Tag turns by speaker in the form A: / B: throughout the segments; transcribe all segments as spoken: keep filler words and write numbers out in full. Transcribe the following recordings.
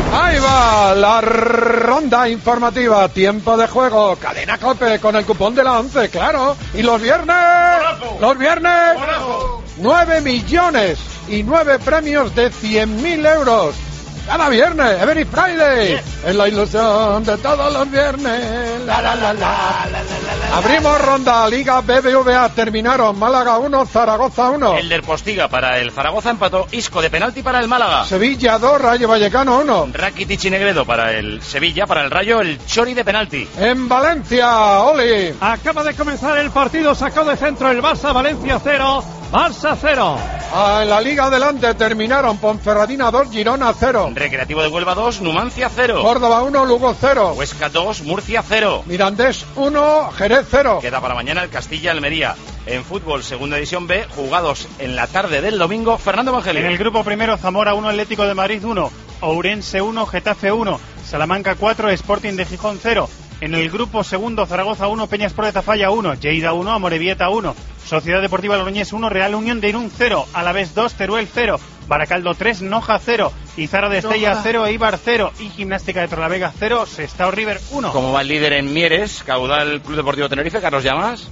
A: Ahí va la ronda informativa, tiempo de juego, Cadena COPE con el cupón de la once, claro. Y los viernes, ¡Monaco! los viernes, ¡Monaco! nueve millones y nueve premios de cien mil euros. Cada viernes, every Friday, yes. Es la ilusión de todos los viernes. La, la, la, la, la, la, la, la. Abrimos ronda, Liga B B V A, terminaron Málaga uno, Zaragoza uno.
B: El del Postiga para el Zaragoza empató, Isco de penalti para el Málaga.
A: Sevilla dos, Rayo Vallecano uno.
B: Rakitic y Negredo para el Sevilla, para el Rayo el Chori de penalti.
A: En Valencia, Oli.
C: Acaba de comenzar el partido, sacó de centro el Barça, Valencia cero, Barça cero.
A: Ah, en la Liga adelante terminaron Ponferradina dos, Girona cero.
B: Recreativo de Huelva dos, Numancia cero.
A: Córdoba uno, Lugo cero.
B: Huesca dos, Murcia cero.
A: Mirandés uno, Jerez cero.
B: Queda para mañana el Castilla-Almería. En fútbol, segunda división B, jugados en la tarde del domingo, Fernando Evangelio.
D: En el grupo primero, Zamora uno, Atlético de Madrid uno, Ourense uno, Getafe uno, Salamanca cuatro, Sporting de Gijón cero. En el grupo segundo, Zaragoza uno, Peñaspor de Tafalla uno, Lleida uno, Amorebieta uno, Sociedad Deportiva Logroñés uno, Real Unión de Irún cero, Alavés dos, Teruel cero, Baracaldo tres, Noja cero, Izarra de Estella cero, Eibar cero y Gimnástica de Torrelavega cero, Sestao River uno.
B: ¿Cómo va el líder en Mieres? Caudal Club Deportivo Tenerife, Carlos Llamas.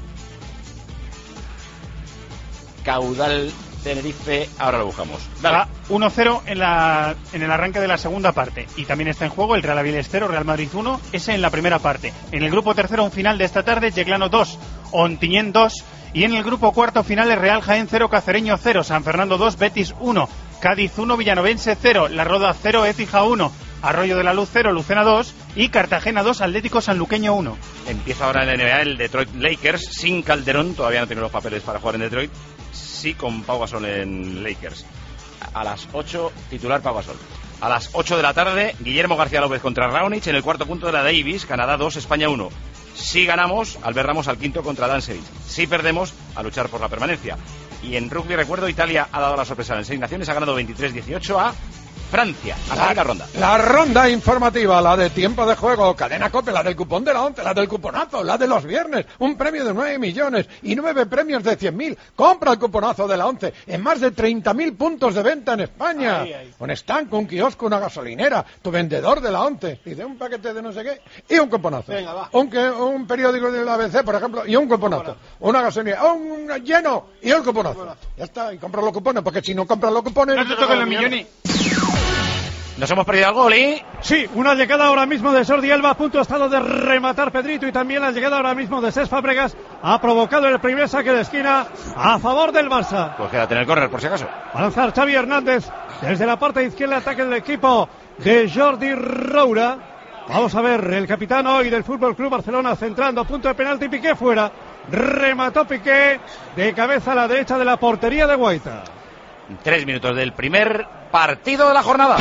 B: Caudal Tenerife, ahora lo buscamos.
D: Va uno cero en, la, en el arranque de la segunda parte. Y también está en juego el Real Avilés cero, Real Madrid uno, ese en la primera parte. En el grupo tercero, un final de esta tarde, Yeclano dos, Ontinyent dos. Y en el grupo cuarto, final, el Real Jaén cero, Cacereño cero, San Fernando dos, Betis uno, Cádiz uno, Villanovense cero, La Roda cero, Écija uno, Arroyo de la Luz cero, Lucena dos y Cartagena dos, Atlético Sanluqueño uno.
B: Empieza ahora en la N B A el Detroit Lakers sin Calderón, todavía no tiene los papeles para jugar en Detroit. Sí, con Pau Gasol en Lakers. A las ocho, titular Pau Gasol. A las ocho de la tarde, Guillermo García López contra Raonic en el cuarto punto de la Davis, Canadá dos, España uno. Si ganamos, Albert Ramos al quinto contra Dansevic. Si perdemos, a luchar por la permanencia. Y en rugby, recuerdo, Italia ha dado la sorpresa en seis naciones, ha ganado veintitrés dieciocho a Francia. Hasta la, la ronda.
A: La ronda informativa, la de tiempo de juego, Cadena COPE, la del cupón de la once, la del cuponazo, la de los viernes, un premio de nueve millones y nueve premios de cien mil. Compra el cuponazo de la once en más de treinta mil puntos de venta en España. Ay, ay. Un stand, un kiosco, una gasolinera, tu vendedor de la once. Dice un paquete de no sé qué y un cuponazo. Venga, va. Un, que, un periódico del A B C, por ejemplo, y un cuponazo. Bueno. Una gasolinera, un lleno y un cuponazo. Bueno. Ya está, y compras los cupones, porque si no compras los cupones...
D: No te tocan los millones.
B: ¿Nos hemos perdido algo, Oli?
C: Sí, una llegada ahora mismo de Jordi Alba, a punto estado de rematar Pedrito, y también la llegada ahora mismo de Cesc Fàbregas ha provocado el primer saque de esquina a favor del Barça.
B: Pues quédate en el córner por si acaso.
C: Va a lanzar Xavi Hernández desde la parte izquierda, ataque del equipo de Jordi Roura. Vamos a ver, el capitán hoy del Fútbol Club Barcelona centrando, punto de penalti, Piqué fuera. Remató Piqué de cabeza a la derecha de la portería de Guaita.
B: Tres minutos del primer partido de la jornada.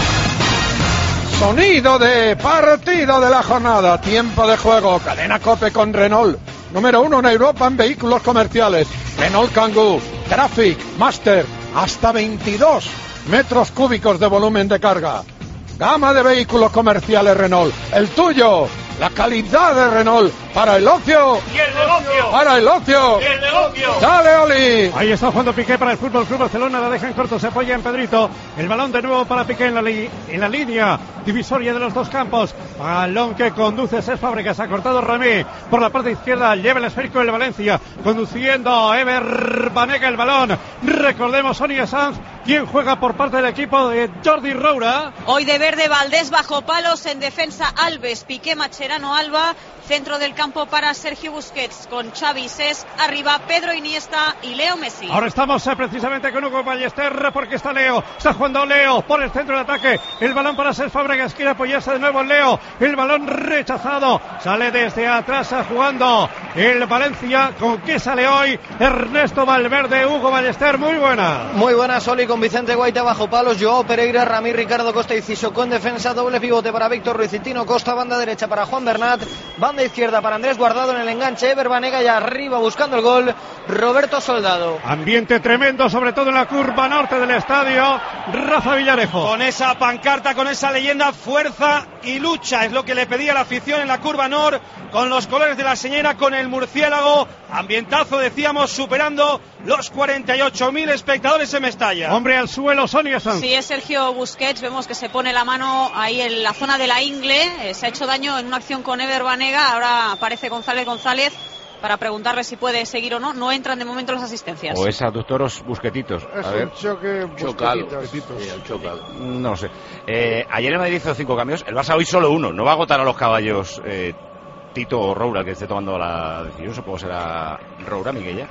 A: Sonido de partido de la jornada, tiempo de juego, Cadena COPE con Renault, número uno en Europa en vehículos comerciales. Renault Kangoo, Traffic, Master, hasta veintidós metros cúbicos de volumen de carga. Gama de vehículos comerciales Renault, el tuyo. La calidad de Renault para el ocio.
E: Y el negocio.
A: Para el ocio.
E: Y el negocio.
A: Dale, Oli.
C: Ahí está jugando Piqué para el Fútbol Club Barcelona. La deja en corto, se apoya en Pedrito. El balón de nuevo para Piqué en la, li- en la línea divisoria de los dos campos. Balón que conduce Cesc Fàbregas. Ha cortado Ramí por la parte izquierda. Lleva el esférico el Valencia. Conduciendo Ever Banega el balón. Recordemos Sonia Sanz, quien juega por parte del equipo de Jordi Roura.
F: Hoy de verde, Valdés bajo palos, en defensa Alves, Piqué, Macherano, Alba, centro del campo para Sergio Busquets, con Xavi, Cesc, arriba Pedro Iniesta y Leo Messi.
C: Ahora estamos eh, precisamente con Hugo Ballester, porque está Leo, está jugando Leo por el centro de ataque, el balón para Cesc Fàbregas, quiere apoyarse de nuevo en Leo, el balón rechazado, sale desde atrás jugando el Valencia. ¿Con qué sale hoy? Ernesto Valverde. Hugo Ballester, muy buena.
G: Muy buena, Soli, con Vicente Guaita bajo palos, Joao Pereira, Ramí, Ricardo Costa y Sissoko en defensa, doble pivote para Víctor Ruiz y Tino Costa, banda derecha para Juan Bernat, banda izquierda para Andrés Guardado en el enganche, Ever Banega y arriba buscando el gol Roberto Soldado.
C: Ambiente tremendo, sobre todo en la curva norte del estadio. Rafa Villarejo.
E: Con esa pancarta, con esa leyenda, fuerza y lucha, es lo que le pedía la afición en la curva norte, con los colores de la señora, con el murciélago. Ambientazo, decíamos, superando los cuarenta y ocho mil espectadores en Mestalla.
C: Hombre al suelo, Sonia Sanz.
F: Sí, es Sergio Busquets, vemos que se pone la mano ahí en la zona de la ingle, eh, se ha hecho daño en una acción con Ever Banega, ahora aparece González González para preguntarle si puede seguir o no. No entran de momento las asistencias.
B: O es aductoros busquetitos.
H: Es
B: a ver.
H: un choque
B: Chocado.
H: busquetitos.
B: Sí, chocado. No lo sé. Eh, ayer el Madrid hizo cinco cambios. El Barça hoy solo uno. No va a agotar a los caballos eh, Tito o Roura, que esté tomando la decisión. Supongo que será Roura, Miguel.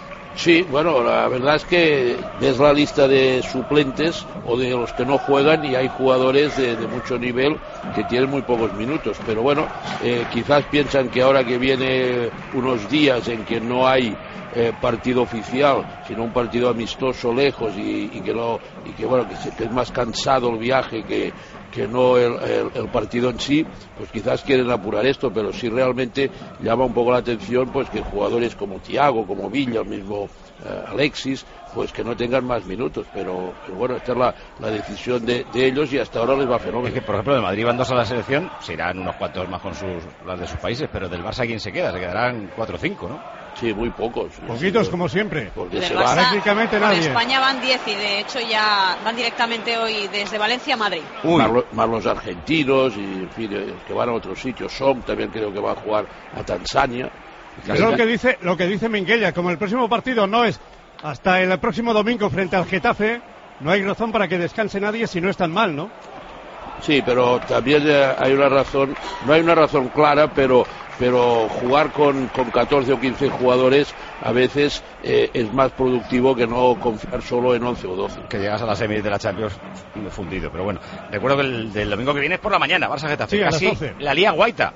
I: Sí, bueno, la verdad es que ves la lista de suplentes o de los que no juegan y hay jugadores de, de mucho nivel que tienen muy pocos minutos, pero bueno, eh, quizás piensan que ahora que viene unos días en que no hay eh, partido oficial, sino un partido amistoso lejos y, y que no y que bueno que, se, que es más cansado el viaje que que no el, el, el partido en sí, pues quizás quieren apurar esto, pero sí realmente llama un poco la atención pues que jugadores como Thiago, como Villa, el mismo eh, Alexis, pues que no tengan más minutos, pero, pero bueno, esta es la, la decisión de, de ellos y hasta ahora les va fenómeno.
B: Es que, por ejemplo, de Madrid van dos a la selección, se irán unos cuantos más con sus, las de sus países, pero del Barça, ¿quién se queda? Se quedarán cuatro o cinco, ¿no?
I: Sí, muy pocos.
C: Poquitos,
I: sí,
C: como siempre.
I: Porque
F: Del
I: se
F: Barça,
I: va.
C: Prácticamente nadie.
F: En España van diez y de hecho ya van directamente hoy desde Valencia a Madrid.
I: Más, lo, más los argentinos y en fin, eh, que van a otros sitios. Som también creo que va a jugar a Tanzania.
C: Es lo que dice, lo que dice Minguella, como el próximo partido no es hasta el próximo domingo frente al Getafe, no hay razón para que descanse nadie si no están mal, ¿no?
I: Sí, pero también eh, hay una razón, no hay una razón clara, pero pero jugar con, con catorce o quince jugadores a veces eh, es más productivo que no confiar solo en once o doce.
B: Que llegas a la semis de la Champions fundido, pero bueno, recuerdo que el del domingo que viene es por la mañana, Barça Getafe,
C: sí,
B: casi la lía Guaita.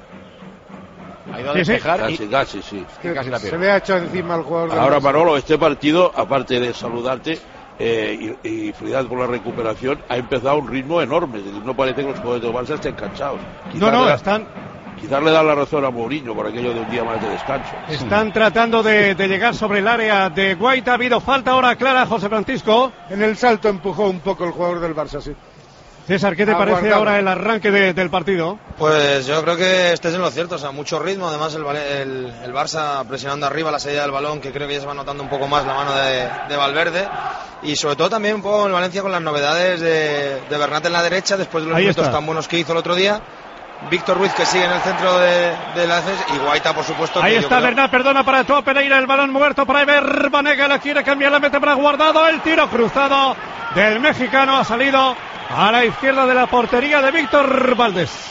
B: Ha ido a despejar
I: sí, sí.
B: y
I: Casi, casi, sí.
B: Y casi la pierde.
H: Se le ha echado encima al jugador.
I: Ahora, Manolo, este partido, aparte de saludarte eh, y, y felicidades por la recuperación, ha empezado a un ritmo enorme. Es decir, no parece que los jugadores del Barça estén cansados. Quizás
C: no, no,
I: le,
C: están...
I: Quizás le dan la razón a Mourinho por aquello de un día más de descanso.
C: Están tratando de, de llegar sobre el área de Guaita. Ha habido falta ahora clara, José Francisco.
H: En el salto empujó un poco el jugador del Barça, sí.
C: César, ¿qué te
H: Aguardado.
C: parece ahora el arranque de, del partido?
J: Pues yo creo que estés en lo cierto, o sea, mucho ritmo, además el, el, el Barça presionando arriba la salida del balón, que creo que ya se va notando un poco más la mano de, de Valverde, y sobre todo también un poco el Valencia con las novedades de, de Bernat en la derecha, después de los
C: Ahí
J: minutos
C: está.
J: tan buenos que hizo el otro día. Víctor Ruiz, que sigue en el centro de, de la defensa, y Guaita, por supuesto.
C: Ahí
J: que
C: está
J: yo creo...
C: Bernat, perdona para Joao Pereira, el balón muerto para Ever Banega, la quiere cambiar, la mete para Guardado, el tiro cruzado del mexicano ha salido a la izquierda de la portería de Víctor Valdés.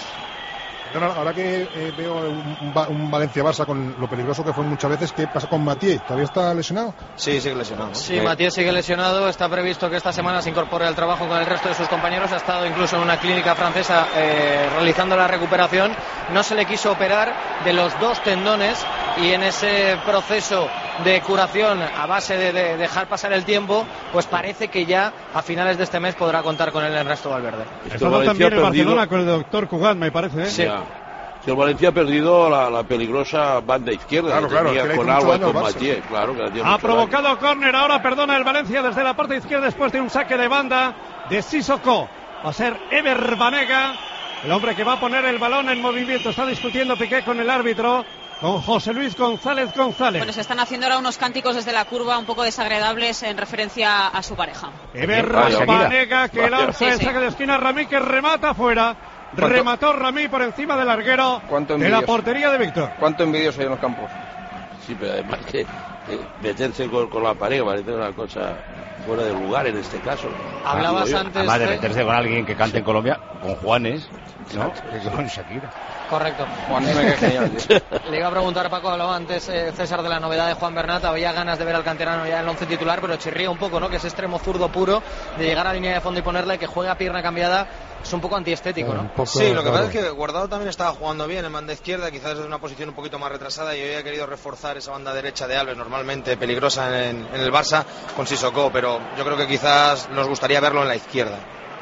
K: Ahora que eh, veo un, un Valencia-Barça con lo peligroso que fue muchas veces, ¿qué pasa con Mathieu? ¿Todavía está lesionado?
J: Sí, sigue lesionado, ¿no?
G: Sí,
J: Eh,
G: Mathieu sigue lesionado. Está previsto que esta semana se incorpore al trabajo con el resto de sus compañeros. Ha estado incluso en una clínica francesa eh, realizando la recuperación. No se le quiso operar de los dos tendones y en ese proceso de curación a base de, de dejar pasar el tiempo, pues parece que ya a finales de este mes podrá contar con él Ernesto Valverde.
I: Esto
C: Estaba
I: Valencia
C: también
I: ha
C: en
I: perdido-
C: Barcelona con el doctor Cugat, me parece, ¿eh?
I: Sí. Si el Valencia ha perdido la, la peligrosa banda izquierda,
K: Claro,
I: que
K: claro,
I: tenía
K: que le
I: con
K: hizo mucho
I: Agua y
K: daño
I: con
K: al Barça.
I: Mathieu, claro, que le hacía
C: Ha
I: mucho
C: provocado córner, ahora perdona el Valencia desde la parte izquierda después de un saque de banda de Sissoko. Va a ser Ever Banega, el hombre que va a poner el balón en movimiento. Está discutiendo Piqué con el árbitro, con José Luis González González.
F: Bueno, se están haciendo ahora unos cánticos desde la curva un poco desagradables en referencia a su pareja.
C: Ever
I: Vaya,
C: Banega que
I: vaya.
C: lanza el
F: Sí, sí.
C: saque de esquina, Ramí que remata afuera.
L: ¿Cuánto?
C: Remató Ramí por encima del larguero
L: ¿Cuánto
C: de la
L: envidioso?
C: portería de Víctor.
L: ¿Cuánto envidioso hay en los campos?
I: Sí, pero además que eh, meterse con, con la pared parece una cosa fuera de lugar en este caso.
G: Hablabas
I: Digo yo.
G: antes
B: Además de
G: de-
B: meterse con alguien que cante en Colombia, con Juanes, ¿no? Que con Shakira.
G: Correcto.
L: Juan M, que genial, tío.
G: Le iba a preguntar, Paco, hablaba antes eh, César de la novedad de Juan Bernat. Había ganas de ver al canterano ya en el once titular, pero chirría un poco, ¿no? Que es extremo zurdo puro, de llegar a la línea de fondo y ponerle que juega a pierna cambiada. Es un poco antiestético, ¿no?
J: Sí, lo que pasa es que Guardado también estaba jugando bien en banda izquierda, quizás desde una posición un poquito más retrasada, y hoy ha querido reforzar esa banda derecha de Alves, normalmente peligrosa en, en el Barça, con Sissoko, pero yo creo que quizás nos gustaría verlo en la izquierda.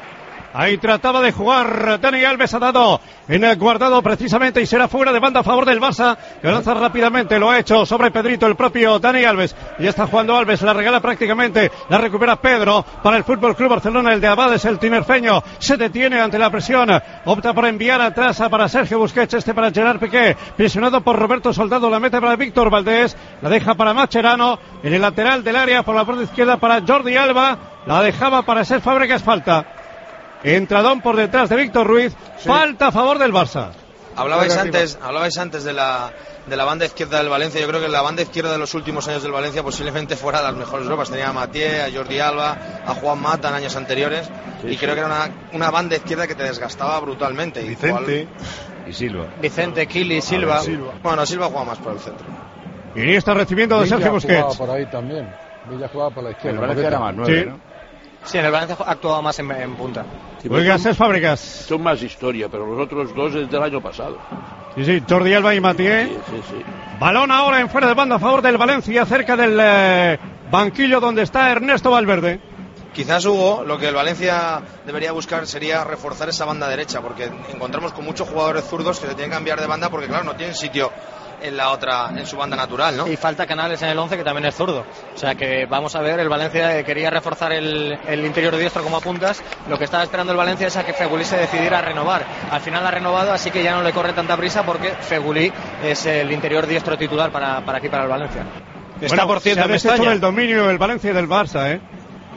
C: Ahí trataba de jugar Dani Alves, ha dado en el guardado precisamente y será fuera de banda a favor del Barça, que lanza rápidamente, lo ha hecho sobre Pedrito el propio Dani Alves. Ya está jugando Alves, la regala prácticamente, la recupera Pedro para el Fútbol Club Barcelona, el de Abades, el tinerfeño, se detiene ante la presión, opta por enviar atrás para Sergio Busquets, este para Gerard Piqué, presionado por Roberto Soldado, la mete para Víctor Valdés, la deja para Mascherano, en el lateral del área por la parte izquierda para Jordi Alba, la dejaba para Cesc Fábregas, falta. Entradón por detrás de Víctor Ruiz, sí. Falta a favor del Barça.
J: Hablabais antes, hablabais antes de la de la banda izquierda del Valencia. Yo creo que la banda izquierda de los últimos años del Valencia posiblemente fuera de las mejores Europas. Tenía a Mathieu, a Jordi Alba, a Juan Mata en años anteriores, sí, y sí. creo que era una, una banda izquierda que te desgastaba brutalmente.
B: Vicente y Silva.
G: Vicente, Kili, Silva.
J: Silva. Bueno, Silva juega más por el centro.
C: Y está recibiendo de Sergio Busquets.
H: Villa jugaba por ahí también. Villa jugaba por la izquierda.
B: El Valencia era más nueve,
C: sí.
B: ¿no?
G: Sí, en el Valencia actuaba más en, en punta.
I: Sí,
C: Oiga, Cesc Fábregas.
I: Son más historia, pero los otros dos es del año pasado.
C: Sí, sí, Jordi Alba y Mathieu.
I: Sí, sí, sí.
C: Balón ahora en fuera de banda a favor del Valencia, cerca del eh, banquillo donde está Ernesto Valverde.
J: Quizás, Hugo, lo que el Valencia debería buscar sería reforzar esa banda derecha, porque encontramos con muchos jugadores zurdos que se tienen que cambiar de banda porque, claro, no tienen sitio en la otra, en su banda natural, ¿no?
G: Y falta Canales en el once, que también es zurdo. O sea que vamos a ver, el Valencia quería reforzar el, el interior diestro como apuntas. Lo que estaba esperando el Valencia es a que Fegulí se decidiera a renovar. Al final ha renovado, así que ya no le corre tanta prisa porque Fegulí es el interior diestro titular para, para aquí, para el Valencia.
C: Está, bueno, por cierto, se ha deshecho del dominio el Valencia del Barça, ¿eh?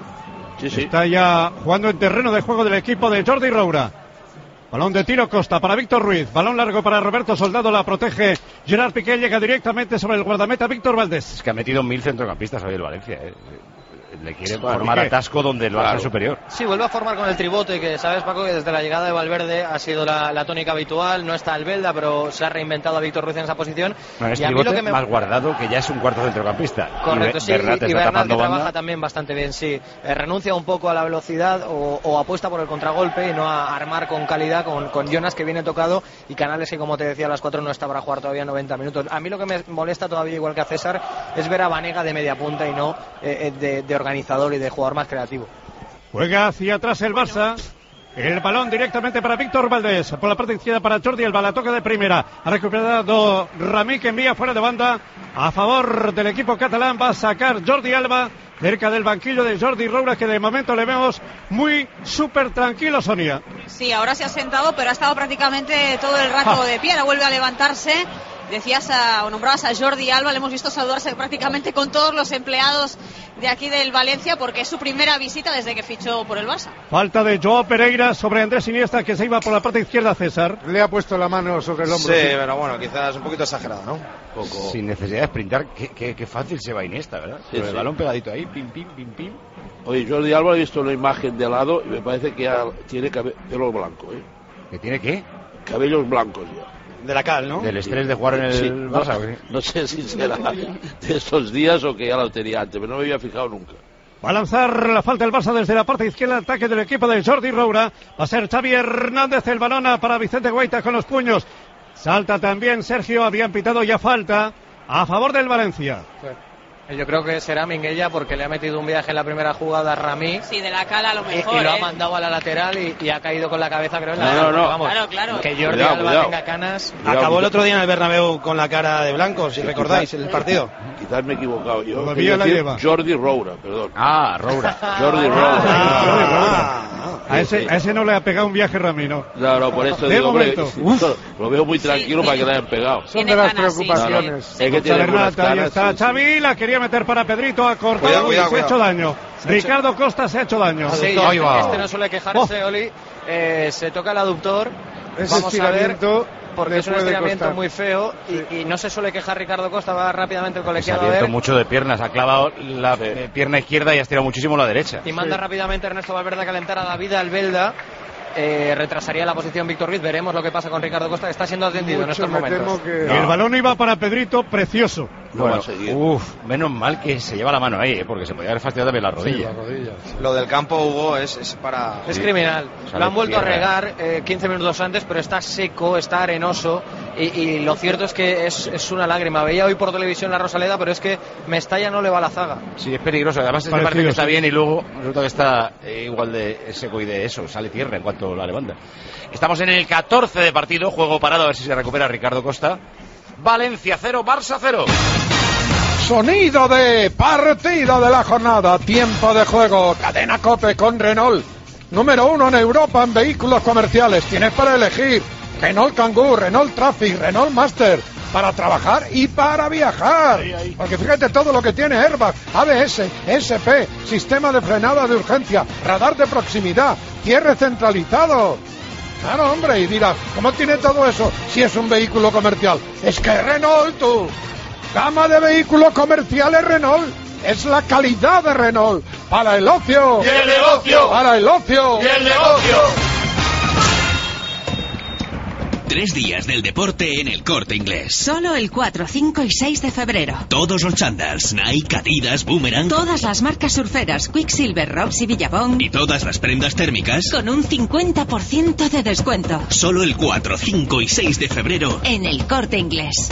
I: Sí, sí.
C: Está ya jugando en terreno de juego del equipo de Jordi Roura. Balón de tiro Costa para Víctor Ruiz. Balón largo para Roberto Soldado. La protege Gerard Piqué. Llega directamente sobre el guardameta Víctor Valdés.
B: Es que ha metido mil centrocampistas hoy el Valencia. ¿eh? Le quiere formar atasco donde el Barça claro. es superior.
G: Sí, vuelve a formar con el tribote, que sabes, Paco, que desde la llegada de Valverde ha sido la, la tónica habitual. No está Albelda, pero se ha reinventado a Víctor Ruiz en esa posición.
B: No, es
G: y a
B: tribote
G: mí lo que me...
B: más guardado, que ya es un cuarto centrocampista.
G: Correcto,
B: y
G: sí,
B: Bernat
G: y, y Bernat que trabaja
B: banda.
G: también bastante bien, sí. Eh, renuncia un poco a la velocidad o, o apuesta por el contragolpe y no a armar con calidad con, con Jonas, que viene tocado, y Canales, que como te decía a las cuatro no está para jugar todavía noventa minutos. A mí lo que me molesta todavía, igual que a César, es ver a Vanega de media punta y no eh, de, de organizador y de jugador más creativo.
C: Juega hacia atrás el Barça. El balón directamente para Víctor Valdés. Por la parte izquierda para Jordi Alba. La toca de primera. Ha recuperado Ramí, que envía fuera de banda a favor del equipo catalán. Va a sacar Jordi Alba cerca del banquillo de Jordi Roura, que de momento le vemos muy súper tranquilo, Sonia.
F: Sí, ahora se ha sentado, pero ha estado prácticamente todo el rato ah. de pie. Ahora vuelve a levantarse. Decías a, o nombrabas a Jordi Alba, le hemos visto saludarse prácticamente con todos los empleados de aquí del Valencia, porque es su primera visita desde que fichó por el Barça.
C: Falta de Joao Pereira sobre Andrés Iniesta, que se iba por la parte izquierda. César
H: le ha puesto la mano sobre el hombro.
J: Sí, sí. Pero bueno, quizás un poquito exagerado, ¿no?
B: Poco. Sin necesidad de sprintar, qué, qué, qué fácil se va Iniesta, ¿verdad? Sí, Con sí. el balón pegadito ahí, pim, pim, pim, pim.
I: Oye, Jordi Alba, he visto una imagen de lado y me parece que ya tiene cabello blanco, ¿eh?
B: ¿Que tiene qué?
I: Cabellos blancos ya.
J: De la cal, ¿no?
B: Del estrés de jugar en el
I: sí,
B: Barça.
I: No, no sé si será de estos días o que ya lo tenía antes, pero no me había fijado nunca.
C: Va a lanzar la falta del Barça desde la parte izquierda, ataque del equipo de Jordi Roura. Va a ser Xavi Hernández, el balón para Vicente Guaita con los puños. Salta también Sergio, habían pitado ya falta a favor del Valencia.
G: Sí. Yo creo que será Minguella, porque le ha metido un viaje en la primera jugada a Ramí.
F: Sí, de la cala a lo mejor.
G: Y, y lo
F: ¿eh?
G: ha mandado a la lateral y, y ha caído con la cabeza, creo. En
I: no,
G: la
I: no, no.
G: Vamos,
F: claro, claro.
G: Que Jordi
I: cuidado,
G: Alba
I: cuidado.
G: tenga canas.
J: Cuidado, Acabó cuidado. el otro día en el Bernabéu con la cara de blanco, si sí, recordáis quizás, el partido.
I: Quizás me he equivocado. Yo
C: Todavía la lleva.
I: Jordi Roura, perdón.
B: Ah, Roura.
I: Jordi Roura.
C: Ah, Jordi Roura. A ese, a ese no le ha pegado un viaje Ramí, ¿no?
I: No, no, por eso
C: de
I: digo,
C: momento.
I: Hombre, lo veo muy tranquilo
F: sí,
I: para que le hayan pegado.
H: Son de las
F: ganas,
H: preocupaciones.
F: Sí, sí.
I: Es que tiene buenas
C: Ahí
I: caras,
C: está
I: sí,
C: Xavi, la quería meter para Pedrito, ha cortado
J: Cuidado,
C: y
J: cuidado,
C: se ha hecho
J: cuidado.
C: daño. Ricardo Costa se ha hecho daño.
G: Sí,
B: Ahí
G: este,
B: va.
G: este no suele quejarse,
C: Oh.
G: Oli. Eh, se toca el aductor.
H: Ese
G: Vamos a ver,
H: estiramiento
G: porque
H: le
G: es un
H: puede
G: estiramiento
H: costar.
G: muy feo y,
H: Sí.
G: y no se suele quejar Ricardo Costa. Va rápidamente el
B: Se ha
G: colegiado a
B: abierto
G: ver.
B: mucho de piernas, ha clavado la eh, pierna izquierda y ha estirado muchísimo la derecha.
G: Y manda
H: Sí.
G: rápidamente Ernesto Valverde a calentar a David Albelda. Eh, retrasaría la posición Víctor Ruiz. Veremos lo que pasa con Ricardo Costa, que está siendo atendido en
H: Mucho
G: estos
H: me
G: momentos.
H: temo que...
C: Y el balón iba para Pedrito, precioso.
I: no
B: bueno,
I: va a seguir.
B: Uf, menos mal que se lleva la mano ahí, ¿eh? Porque se podía haber fastidiado también la rodilla.
H: Sí, la rodilla, sí.
J: Lo del campo, Hugo, es, es para...
G: Es
B: Sí.
G: criminal.
B: Sale
G: Lo han vuelto
B: tierra.
G: a regar eh, quince minutos antes, pero está seco, está arenoso. Y, y lo cierto es que es, es una lágrima. Veía hoy por televisión la Rosaleda, pero es que Mestalla no le va a la zaga.
B: Sí, es peligroso. Además, se
C: Parecido,
B: parece que está
C: sí.
B: bien y luego resulta que está eh, igual de seco y de eso. Sale tierra en cuanto la levanta. Estamos en el catorce de partido. Juego parado, a ver si se recupera Ricardo Costa. Valencia cero, Barça cero.
A: Sonido de partido de la jornada, tiempo de juego, cadena COPE con Renault. Número uno en Europa en vehículos comerciales. Tienes para elegir Renault Kangoo, Renault Traffic, Renault Master, para trabajar y para viajar. Porque fíjate todo lo que tiene: airbag, A B S, E S P, sistema de frenada de urgencia, radar de proximidad, cierre centralizado. Claro, hombre, y dirás, ¿cómo tiene todo eso si es un vehículo comercial? Es que Renault, tú. Gama de vehículos comerciales Renault. Es la calidad de Renault. Para el ocio.
M: Y el negocio.
A: Para el ocio.
M: Y el negocio.
N: Tres días del deporte en El Corte Inglés.
O: Solo el cuatro, cinco y seis de febrero.
N: Todos los chándals, Nike, Adidas, Boomerang.
O: Todas las marcas surferas, Quicksilver, Rox y Billabong.
N: Y todas las prendas térmicas.
O: Con un cincuenta por ciento de descuento.
N: Solo el cuatro, cinco y seis de febrero.
O: En El Corte Inglés.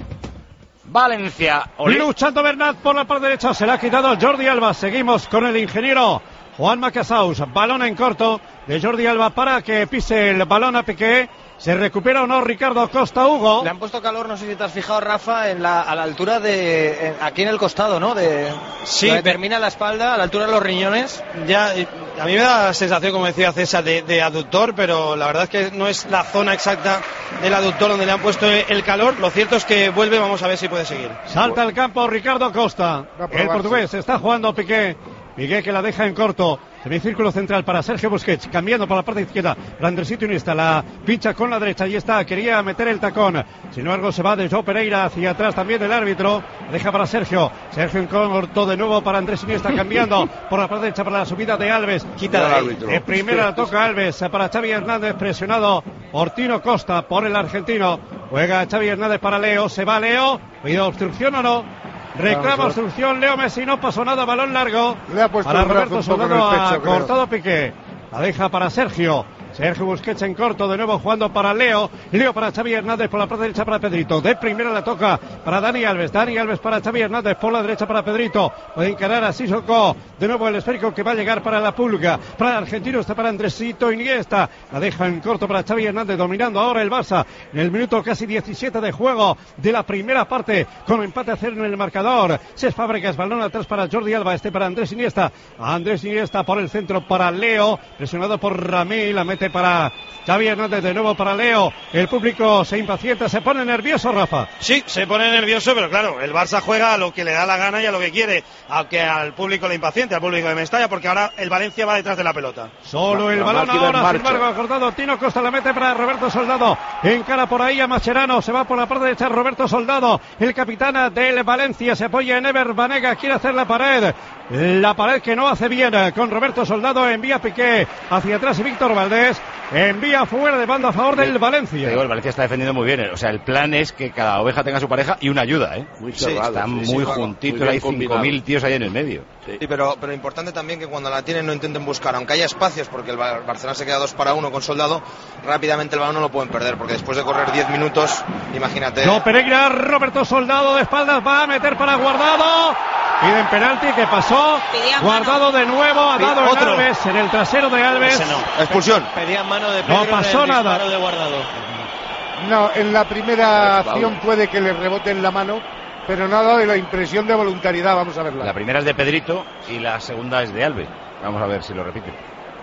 B: Valencia. Oli-
C: Luchando Bernat por la parte derecha, se la ha quitado Jordi Alba. Seguimos con el ingeniero Juanma Casaus. Balón en corto de Jordi Alba para que pise el balón a Piqué. ¿Se recupera o no Ricardo Costa, Hugo?
G: Le han puesto calor, no sé si te has fijado, Rafa, en la, a la altura de... en- aquí en el costado, ¿no? De,
E: Sí,
G: donde
E: pe-
G: termina la espalda, a la altura de los riñones.
E: Ya, eh, a mí me da la sensación, como decía César, de, de aductor, pero la verdad es que no es la zona exacta del aductor donde le han puesto el calor. Lo cierto es que vuelve, vamos a ver si puede seguir.
C: Salta al campo Ricardo Costa.
K: Va a probar,
C: El portugués está jugando Piqué. Piqué que la deja en corto. Semicírculo central para Sergio Busquets. Cambiando por la parte izquierda. Para Andresito Iniesta. La pincha con la derecha. Ahí está. Quería meter el tacón. Sin embargo, se va de Joao Pereira hacia atrás también el árbitro. Deja para Sergio. Sergio en corto de nuevo para Andrés Iniesta. Cambiando por la parte derecha para la subida de Alves. Quita
I: Mira
C: de
I: el
C: ahí.
I: árbitro.
C: De primera la toca Alves. Para Xavi Hernández. Presionado por Tino Costa. Por el argentino. Juega Xavi Hernández para Leo. Se va Leo. ¿Pido obstrucción o no? Reclama obstrucción Leo Messi, no pasó nada, balón largo.
K: Le ha puesto
C: para
K: el brazo
C: Roberto
K: un poco en
C: Soldado,
K: el pecho,
C: ha
K: creo.
C: cortado Piqué. La deja para Sergio. Sergio Busquets en corto, de nuevo jugando para Leo. Leo para Xavi Hernández, por la parte derecha para Pedrito. De primera la toca para Dani Alves. Dani Alves para Xavi Hernández, por la derecha para Pedrito. Puede encarar a Sissoko. De nuevo el esférico que va a llegar para la Pulga. Para el argentino está para Andresito Iniesta. La deja en corto para Xavi Hernández, dominando ahora el Barça. En el minuto casi diecisiete de juego de la primera parte, con empate a cero en el marcador. Cesc Fábregas, balón atrás para Jordi Alba, este para Andrés Iniesta. Andrés Iniesta por el centro para Leo, presionado por Ramí, la mete para Xavi Hernández, de nuevo para Leo. El público se impacienta, se pone nervioso, Rafa.
E: Sí, se pone nervioso, pero claro, el Barça juega a lo que le da la gana y a lo que quiere, aunque al público le impaciente, al público de Mestalla, porque ahora el Valencia va detrás de la pelota.
C: Solo el
I: La
C: balón
I: máquina en
C: ahora, sin
I: marcha.
C: embargo, acordado. Tino Costa la mete para Roberto Soldado. Encara por ahí a Mascherano. Se va por la parte derecha Roberto Soldado. El capitán del Valencia se apoya en Ever Banega. Quiere hacer la pared. La pared que no hace bien con Roberto Soldado. Envía Piqué hacia atrás y Víctor Valdés envía fuera de banda a favor del
B: Te
C: Valencia.
B: digo, el Valencia está defendiendo muy bien. O sea, el plan es que cada oveja tenga su pareja y una ayuda, ¿eh?
I: Muy
B: Sí,
I: cerrado,
B: están
I: sí,
B: muy
I: sí, juego,
B: juntitos,
I: muy bien
B: hay cinco
I: combinado.
B: mil tíos ahí en el medio.
I: Sí.
J: Sí, pero, pero importante también que cuando la tienen no intenten buscar, aunque haya espacios, porque el Bar- Barcelona se queda dos para uno con Soldado, rápidamente el balón no lo pueden perder, porque después de correr diez minutos, imagínate.
C: No, Pereira, Roberto Soldado de espaldas va a meter para Guardado. Piden penalti que pasó.
F: Pedía
C: Guardado de nuevo, ha
E: Pide
C: dado en
E: otro.
C: Alves, en el trasero de Alves.
E: Ese no.
J: Expulsión.
G: Pedían mano de
C: No
G: Pedro
C: pasó
G: en el
C: nada.
G: disparo de Guardado.
K: No, en la primera
I: Pues,
K: acción
I: vamos.
K: puede que le rebote en la mano, pero no ha dado la impresión de voluntariedad. Vamos a verla.
B: La primera es de Pedrito y la segunda es de Alves. Vamos a ver si lo repite.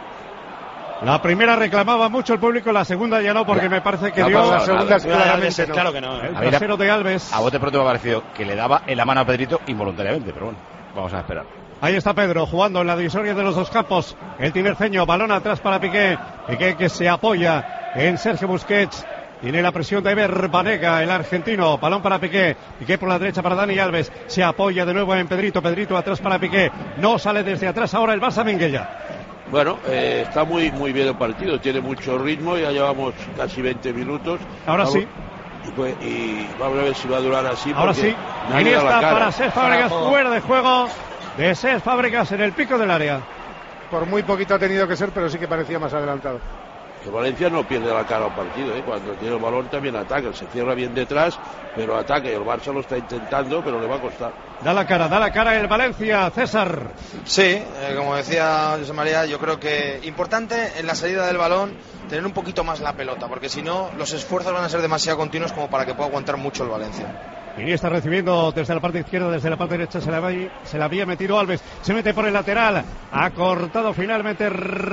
C: La primera reclamaba mucho el público, la segunda ya no, porque me parece que
I: No ha
C: dio
I: pasado
K: la segunda
I: nada.
K: es claramente no.
E: Claro que no. ¿eh?
C: el
B: A ver,
C: trasero de Alves.
B: A bote pronto me ha parecido que le daba en la mano a Pedrito involuntariamente, pero bueno, vamos a esperar.
C: Ahí está Pedro jugando en la divisoria de los dos campos. El tinerfeño, balón atrás para Piqué. Piqué que se apoya en Sergio Busquets. Tiene la presión de Ever Banega, el argentino. Balón para Piqué. Piqué por la derecha para Dani Alves. Se apoya de nuevo en Pedrito. Pedrito atrás para Piqué. No sale desde atrás ahora el Barça Minguella.
I: Bueno, eh, está muy muy bien el partido, tiene mucho ritmo, ya llevamos casi veinte minutos.
C: Ahora
I: Vamos-
C: sí.
I: y, pues, y vamos a ver si va a durar así.
C: Ahora sí, Iniesta para Cesc Fábregas, fuera de juego de Cesc Fábregas en el pico del área.
H: Por muy poquito ha tenido que ser, pero sí que parecía más adelantado.
I: Que Valencia no pierde la cara al partido, ¿eh? Cuando tiene el balón también ataca, se cierra bien detrás, pero ataca, y el Barça lo está intentando, pero le va a costar.
C: Da la cara, da la cara el Valencia, César.
J: Sí, eh, como decía José María, yo creo que importante en la salida del balón tener un poquito más la pelota, porque si no los esfuerzos van a ser demasiado continuos como para que pueda aguantar mucho el Valencia.
C: Iniesta recibiendo desde la parte izquierda, desde la parte derecha se la, había, se la había metido Alves, se mete por el lateral, ha cortado finalmente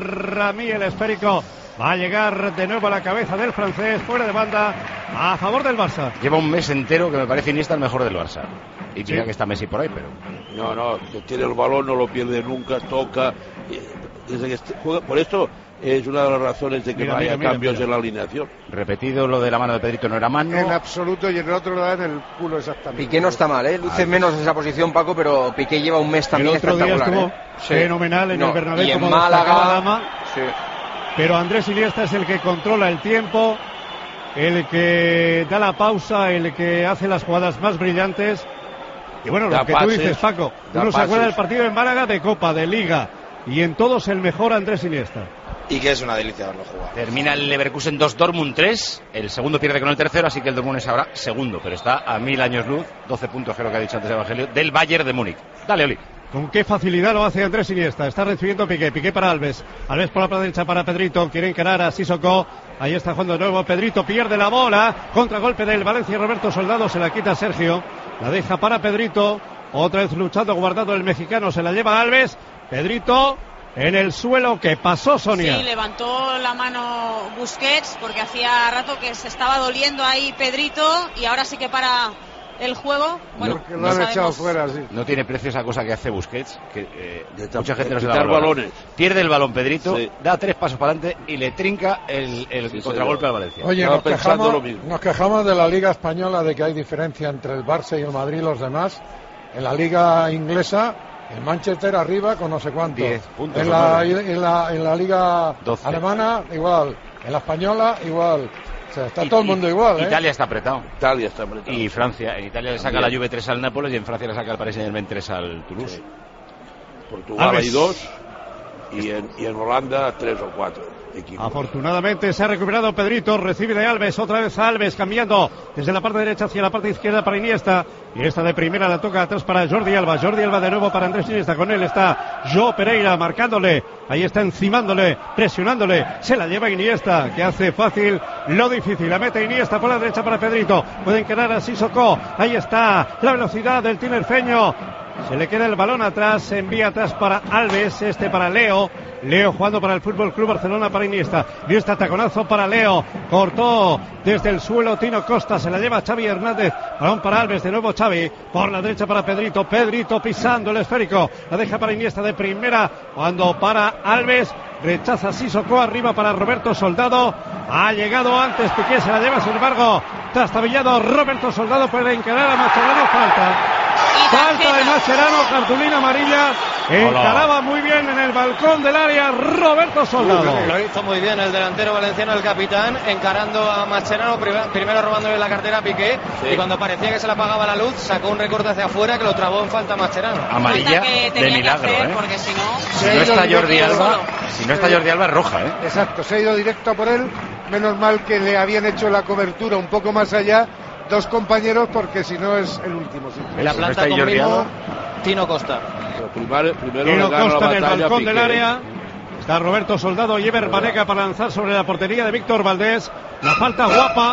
C: Rami el esférico, va a llegar de nuevo a la cabeza del francés, fuera de banda, a favor del Barça.
B: Lleva un mes entero que me parece Iniesta el mejor del Barça, y mira sí. que está Messi por ahí, pero...
I: No, no, tiene el balón, no lo pierde nunca, toca, desde que juega, por esto... Es una de las razones de que mira, no haya mira, cambios mira. en la alineación.
B: Repetido lo de la mano de Pedrito, no era mano.
H: En absoluto, y en el otro lo da en el culo exactamente.
L: Piqué no está mal, ¿eh? Luce Ay, menos esa posición, Paco, pero Piqué lleva un mes también
C: el otro
L: espectacular.
C: Día estuvo
L: ¿eh?
C: fenomenal en
L: no,
C: el Bernabéu como
L: en Málaga,
C: dama.
L: Sí.
C: Pero Andrés Iniesta es el que controla el tiempo, el que da la pausa, el que hace las jugadas más brillantes. Y bueno,
I: da
C: lo que
I: pases,
C: tú dices, Paco, uno se acuerda del partido en Málaga, de Copa, de Liga, y en todos el mejor Andrés Iniesta.
J: Y que es una delicia verlo jugar.
B: Termina el Leverkusen dos, Dortmund tres. El segundo pierde con el tercero, así que el Dortmund es ahora segundo. Pero está a mil años luz, doce puntos, que es lo que ha dicho antes Evangelio, del Bayern de Múnich. Dale, Oli.
C: Con qué facilidad lo hace Andrés Iniesta. Está recibiendo Piqué. Piqué para Alves. Alves por la parte derecha para Pedrito. Quiere encarar a Sissoko. Ahí está jugando de nuevo. Pedrito pierde la bola. Contragolpe del Valencia. Roberto Soldado se la quita Sergio. La deja para Pedrito. Otra vez luchando, guardado el mexicano. Se la lleva Alves. Pedrito... en el suelo, que pasó, Sonia.
F: Sí, levantó la mano Busquets porque hacía rato que se estaba doliendo ahí Pedrito y ahora sí que para el juego. Bueno,
H: no, lo han echado fuera, sí.
B: No tiene precio esa cosa que hace Busquets, que eh,
I: de
B: mucha gente
I: de
B: no se da
I: balones.
B: Pierde el balón Pedrito,
I: sí.
B: da tres pasos para adelante y le trinca el, el sí, contragolpe al Valencia.
A: Oye, nos quejamos, nos quejamos de la Liga Española, de que hay diferencia entre el Barça y el Madrid y los demás. En la Liga Inglesa, el Manchester arriba con no sé cuánto.
B: diez puntos.
A: En la, en la, en la Liga
B: doce.
A: Alemana, igual. En la Española, igual. O sea, está y, todo el mundo igual, ¿eh?
B: Italia está apretado.
I: Italia está apretado.
B: Y Francia. En Italia le saca la Juve tres al Nápoles y en Francia le saca el Paris Saint-Germain tres al Toulouse.
I: Sí. Portugal hay dos y en, y en Holanda tres o cuatro. Equipo.
C: Afortunadamente se ha recuperado Pedrito, recibe de Alves, otra vez a Alves, cambiando desde la parte derecha hacia la parte izquierda para Iniesta. Y esta de primera la toca atrás para Jordi Alba. Jordi Alba de nuevo para Andrés Iniesta. Con él está Joe Pereira marcándole. Ahí está encimándole, presionándole. Se la lleva Iniesta, que hace fácil lo difícil. La mete Iniesta por la derecha para Pedrito. Pueden quedar a Sissoko. Ahí está la velocidad del tinerfeño. Se le queda el balón atrás, se envía atrás para Alves, este para Leo. Leo jugando para el Fútbol Club Barcelona para Iniesta. Iniesta taconazo para Leo. Cortó desde el suelo Tino Costa. Se la lleva Xavi Hernández. Balón para Alves. De nuevo Xavi. Por la derecha para Pedrito. Pedrito pisando el esférico. La deja para Iniesta de primera. Cuando para Alves. Rechaza Sissoko. Arriba para Roberto Soldado. Ha llegado antes Piqué. Se la lleva sin embargo. Trastabillado Roberto Soldado para encarar a Mascherano. Falta. Falta de Mascherano. Cartulina amarilla. Encaraba muy bien en el balcón del área Roberto Soldado.
G: Lo hizo muy bien el delantero valenciano, el capitán, encarando a Mascherano, primero robándole la cartera a Piqué, sí. Y cuando parecía que se le apagaba la luz, sacó un recorte hacia afuera que lo trabó en falta Mascherano.
B: Amarilla de milagro,
F: hacer,
B: ¿eh?
F: Porque si no,
B: si no está Jordi Alba, si no está Jordi Alba es roja, ¿eh?
H: Exacto, se ha ido directo por él. Menos mal que le habían hecho la cobertura un poco más allá dos compañeros, porque si no es el último. Sí.
G: En la planta con mismo Tino Costa.
I: Primero, primero
C: Tino Costa en el balcón del área. Está Roberto Soldado y Ever Banega para lanzar sobre la portería de Víctor Valdés. La falta guapa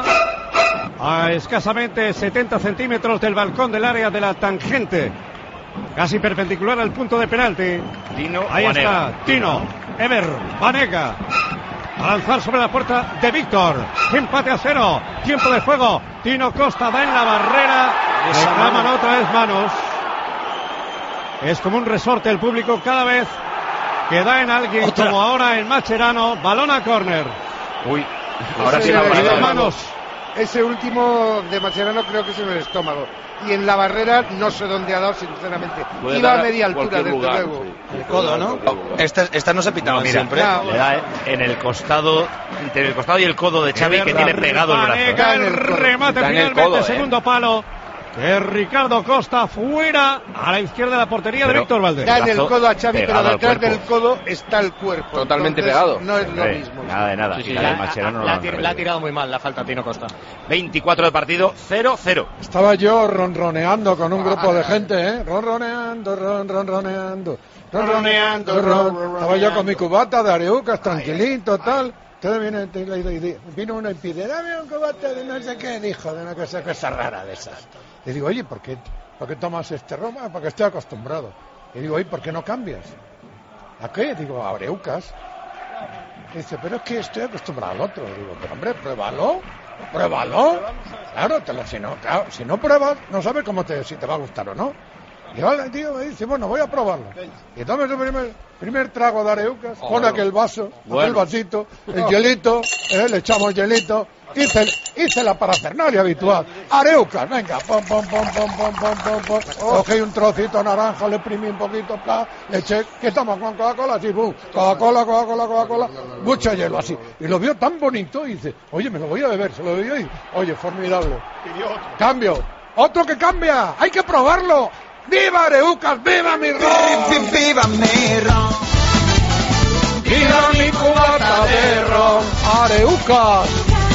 C: a escasamente setenta centímetros del balcón del área de la tangente, casi perpendicular al punto de penalti.
B: Tino
C: Ahí
B: Banega.
C: está Tino, Ever Banega. A lanzar sobre la puerta de Víctor. Empate a cero. Tiempo de juego. Tino Costa da en la barrera. Reclaman otra vez manos. Es como un resorte el público cada vez que da en alguien, otra. Como ahora en Mascherano. Balón a córner.
B: Uy, ahora sí, sí la
C: manos.
H: ese último de Mascherano creo que es en el estómago. Y en la barrera no sé dónde ha dado, sinceramente.
I: Puede
H: Iba
I: dar
H: a media altura, desde
I: lugar,
H: luego.
I: sí.
J: El codo, ¿no? Estas esta no se pitaban
B: No, mira,
J: siempre.
B: le da en el costado, entre el costado y el codo de Xavi, que tiene pegado el brazo.
C: Vanega, el remate
L: Da en el
C: finalmente,
L: codo, eh.
C: segundo palo. Que Ricardo Costa fuera a la izquierda de la portería
B: Pero-
C: de Víctor Valdés.
H: Da en el codo a Xavi, pero
B: pegado al
H: detrás
B: cuerpo.
H: del codo está el cuerpo.
L: Totalmente
H: Entonces,
L: pegado.
H: No es lo
B: Hombre,
H: mismo.
B: nada de nada.
G: Sí, sí,
B: Y
G: la,
B: la de Mascherano no
G: la-
B: lo
G: la-
B: han
G: la ha tirado muy mal la falta Tino Costa.
B: veinticuatro de partido, cero cero.
A: Estaba yo ronroneando con un grupo de gente, ¿eh? Ronroneando, ron, ronroneando, ronroneando, ron. Estaba yo con mi cubata de areucas, tranquilito, tal. Entonces viene, y le- y le- vino uno y pide, dame un cubata de no sé qué, dijo, de una cosa, cosa rara de esas. Le digo, oye, ¿por qué, ¿por qué tomas este ron? Ah, porque estoy acostumbrado. Y digo, oye, ¿por qué no cambias? ¿A qué? Digo, a areucas. Dice, pero es que estoy acostumbrado al otro. Digo, pero hombre, pruébalo, pruébalo. Claro, te lo, si, no, claro, si no pruebas, no sabes cómo te, si te va a gustar o no. Y vale, tío, me dice, bueno, voy a probarlo. Y toma el primer, primer trago de areucas, pone aquel vaso,
I: Bueno.
A: aquel vasito, el hielito, eh, le echamos hielito. Hice, hice la parafernalia habitual. Areucas, venga, pom, pom, pom, pom, pom, pom, pom, pom. Cogí un trocito de naranja, le exprimí un poquito, pla, le eché, ¿qué estamos con Coca-Cola? Sí, boom, Coca-Cola, Coca-Cola, Coca-Cola, mucho hielo así. Y lo vio tan bonito y dice, oye, me lo voy a beber, se lo bebió y, oye, formidable. Cambio, otro que cambia, hay que probarlo. ¡Viva Areucas! ¡Viva mi ron!
M: Viva mi ron.
A: ¡Viva mi cubata de ron! ¡Areucas!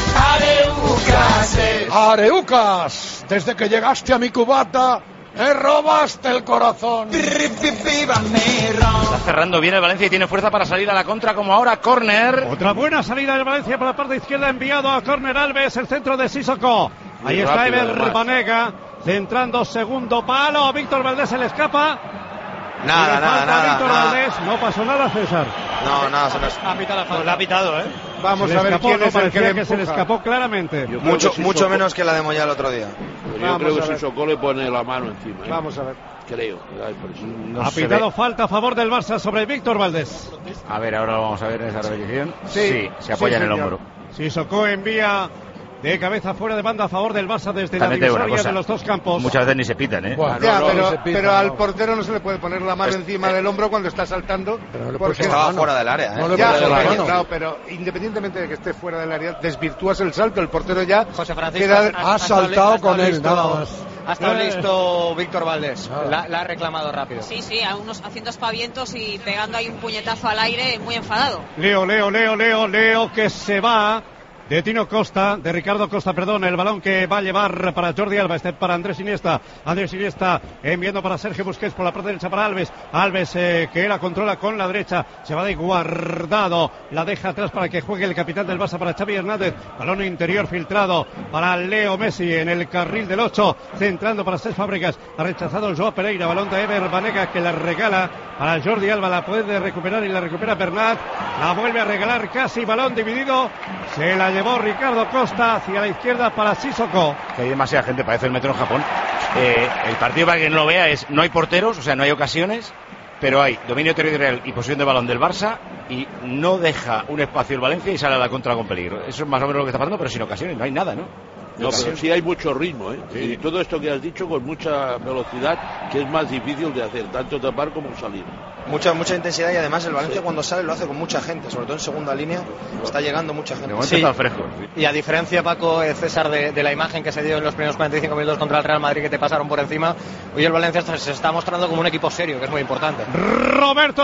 M: Areucas es.
A: ¡Areucas! Desde que llegaste a mi cubata, me robaste el corazón.
M: Viva mi ron.
B: Está cerrando bien el Valencia y tiene fuerza para salir a la contra, como ahora, córner.
C: Otra buena salida del Valencia por la parte izquierda, enviado a córner Alves, el centro de Sissoko. Ahí
I: Muy
C: está
I: rápido,
C: Ever
I: además.
C: Banega, centrando segundo palo. Víctor Valdés se le escapa.
J: Nada,
C: Le
J: nada,
C: falta a
J: nada,
C: Víctor
J: nada.
C: Valdés, no pasó nada, César.
J: No, nada, se nos-
G: Ha pitado la
E: Pues
G: falta.
E: la ha pitado, ¿eh?
H: Vamos
C: Se le
H: a ver
C: escapó,
H: quién
C: no,
H: es el que
C: parecía
H: le
C: que se le
H: empuja.
C: escapó claramente.
I: Yo creo
J: mucho,
I: que si
J: mucho
I: Sissoko-
J: menos que la de Moya el otro día.
I: Yo
H: Vamos
I: creo
H: a
I: que
H: ver.
I: Sissoko le pone la mano encima. ¿eh?
H: Vamos a ver.
I: Creo, me da la impresión.
B: No
C: ha
B: se
C: pitado
B: ve.
C: falta a favor del Barça sobre Víctor Valdés.
B: A ver, ahora lo vamos a ver en esa repetición.
H: Sí,
B: se apoya
H: sí,
B: en el
H: señor.
B: hombro.
C: Sissoko envía de cabeza fuera de banda a favor del Barça desde la
B: También te digo una
C: divisoria
B: cosa,
C: de los dos campos.
B: muchas veces ni se pitan, ¿eh?
A: Buah,
H: Ya,
A: no, no,
H: pero,
A: no se pita,
H: pero al
A: no.
H: portero no se le puede poner la mano
J: Es-
H: encima del hombro cuando está saltando.
A: Pero no le
H: porque
A: puedes
J: Estaba
A: mano.
J: fuera del área, ¿eh?
A: No le
H: Ya,
A: puedes
H: pero,
A: la mano.
H: claro, pero independientemente de que esté fuera del área, desvirtúas el salto. El portero ya
G: José Francisco
H: queda-
G: ha-
A: Ha
G: ha estado
A: saltado
G: li- ha estado
A: con él,
G: listo-
A: nada más.
G: Ha estado
C: Eh.
G: listo Víctor Valdés.
A: Nada.
G: La, la ha reclamado rápido.
F: Sí, sí, a unos, haciendo espavientos y pegando ahí un puñetazo al aire, muy enfadado.
C: Leo, Leo, Leo, Leo, Leo, que se va de Tino Costa, de Ricardo Costa, perdón, el balón que va a llevar para Jordi Alba, este para Andrés Iniesta, Andrés Iniesta enviando para Sergio Busquets por la parte derecha para Alves, Alves eh, que la controla con la derecha, se va de guardado, la deja atrás para que juegue el capitán del Barça para Xavi Hernández, balón interior filtrado para Leo Messi en el carril del ocho, centrando para Cesc Fábregas, ha rechazado Joao Pereira, balón de Ever Banega que la regala para Jordi Alba, la puede recuperar y la recupera Bernat, la vuelve a regalar casi, balón dividido, se la llevó Ricardo Costa hacia la izquierda para Sissoko.
B: Que hay demasiada gente, parece el metro en Japón. Eh, el partido, para quien no lo vea, es no hay porteros, o sea, no hay ocasiones, pero hay dominio territorial y posesión de balón del Barça y no deja un espacio el Valencia y sale a la contra con peligro. Eso es más o menos lo que está pasando, pero sin ocasiones, no hay nada, ¿no?
I: No, pero sí hay mucho ritmo, ¿eh? Y todo esto que has dicho con mucha velocidad, que es más difícil de hacer, tanto tapar como salir.
J: Mucha, mucha intensidad y además el Valencia cuando sale lo hace con mucha gente, sobre todo en segunda línea, está llegando mucha gente.
B: De momento
G: Sí.
B: está fresco.
G: Y a diferencia, Paco, eh, César, de, de la imagen que se dio en los primeros cuarenta y cinco minutos contra el Real Madrid, que te pasaron por encima, hoy el Valencia se está mostrando como un equipo serio, que es muy importante.
C: Roberto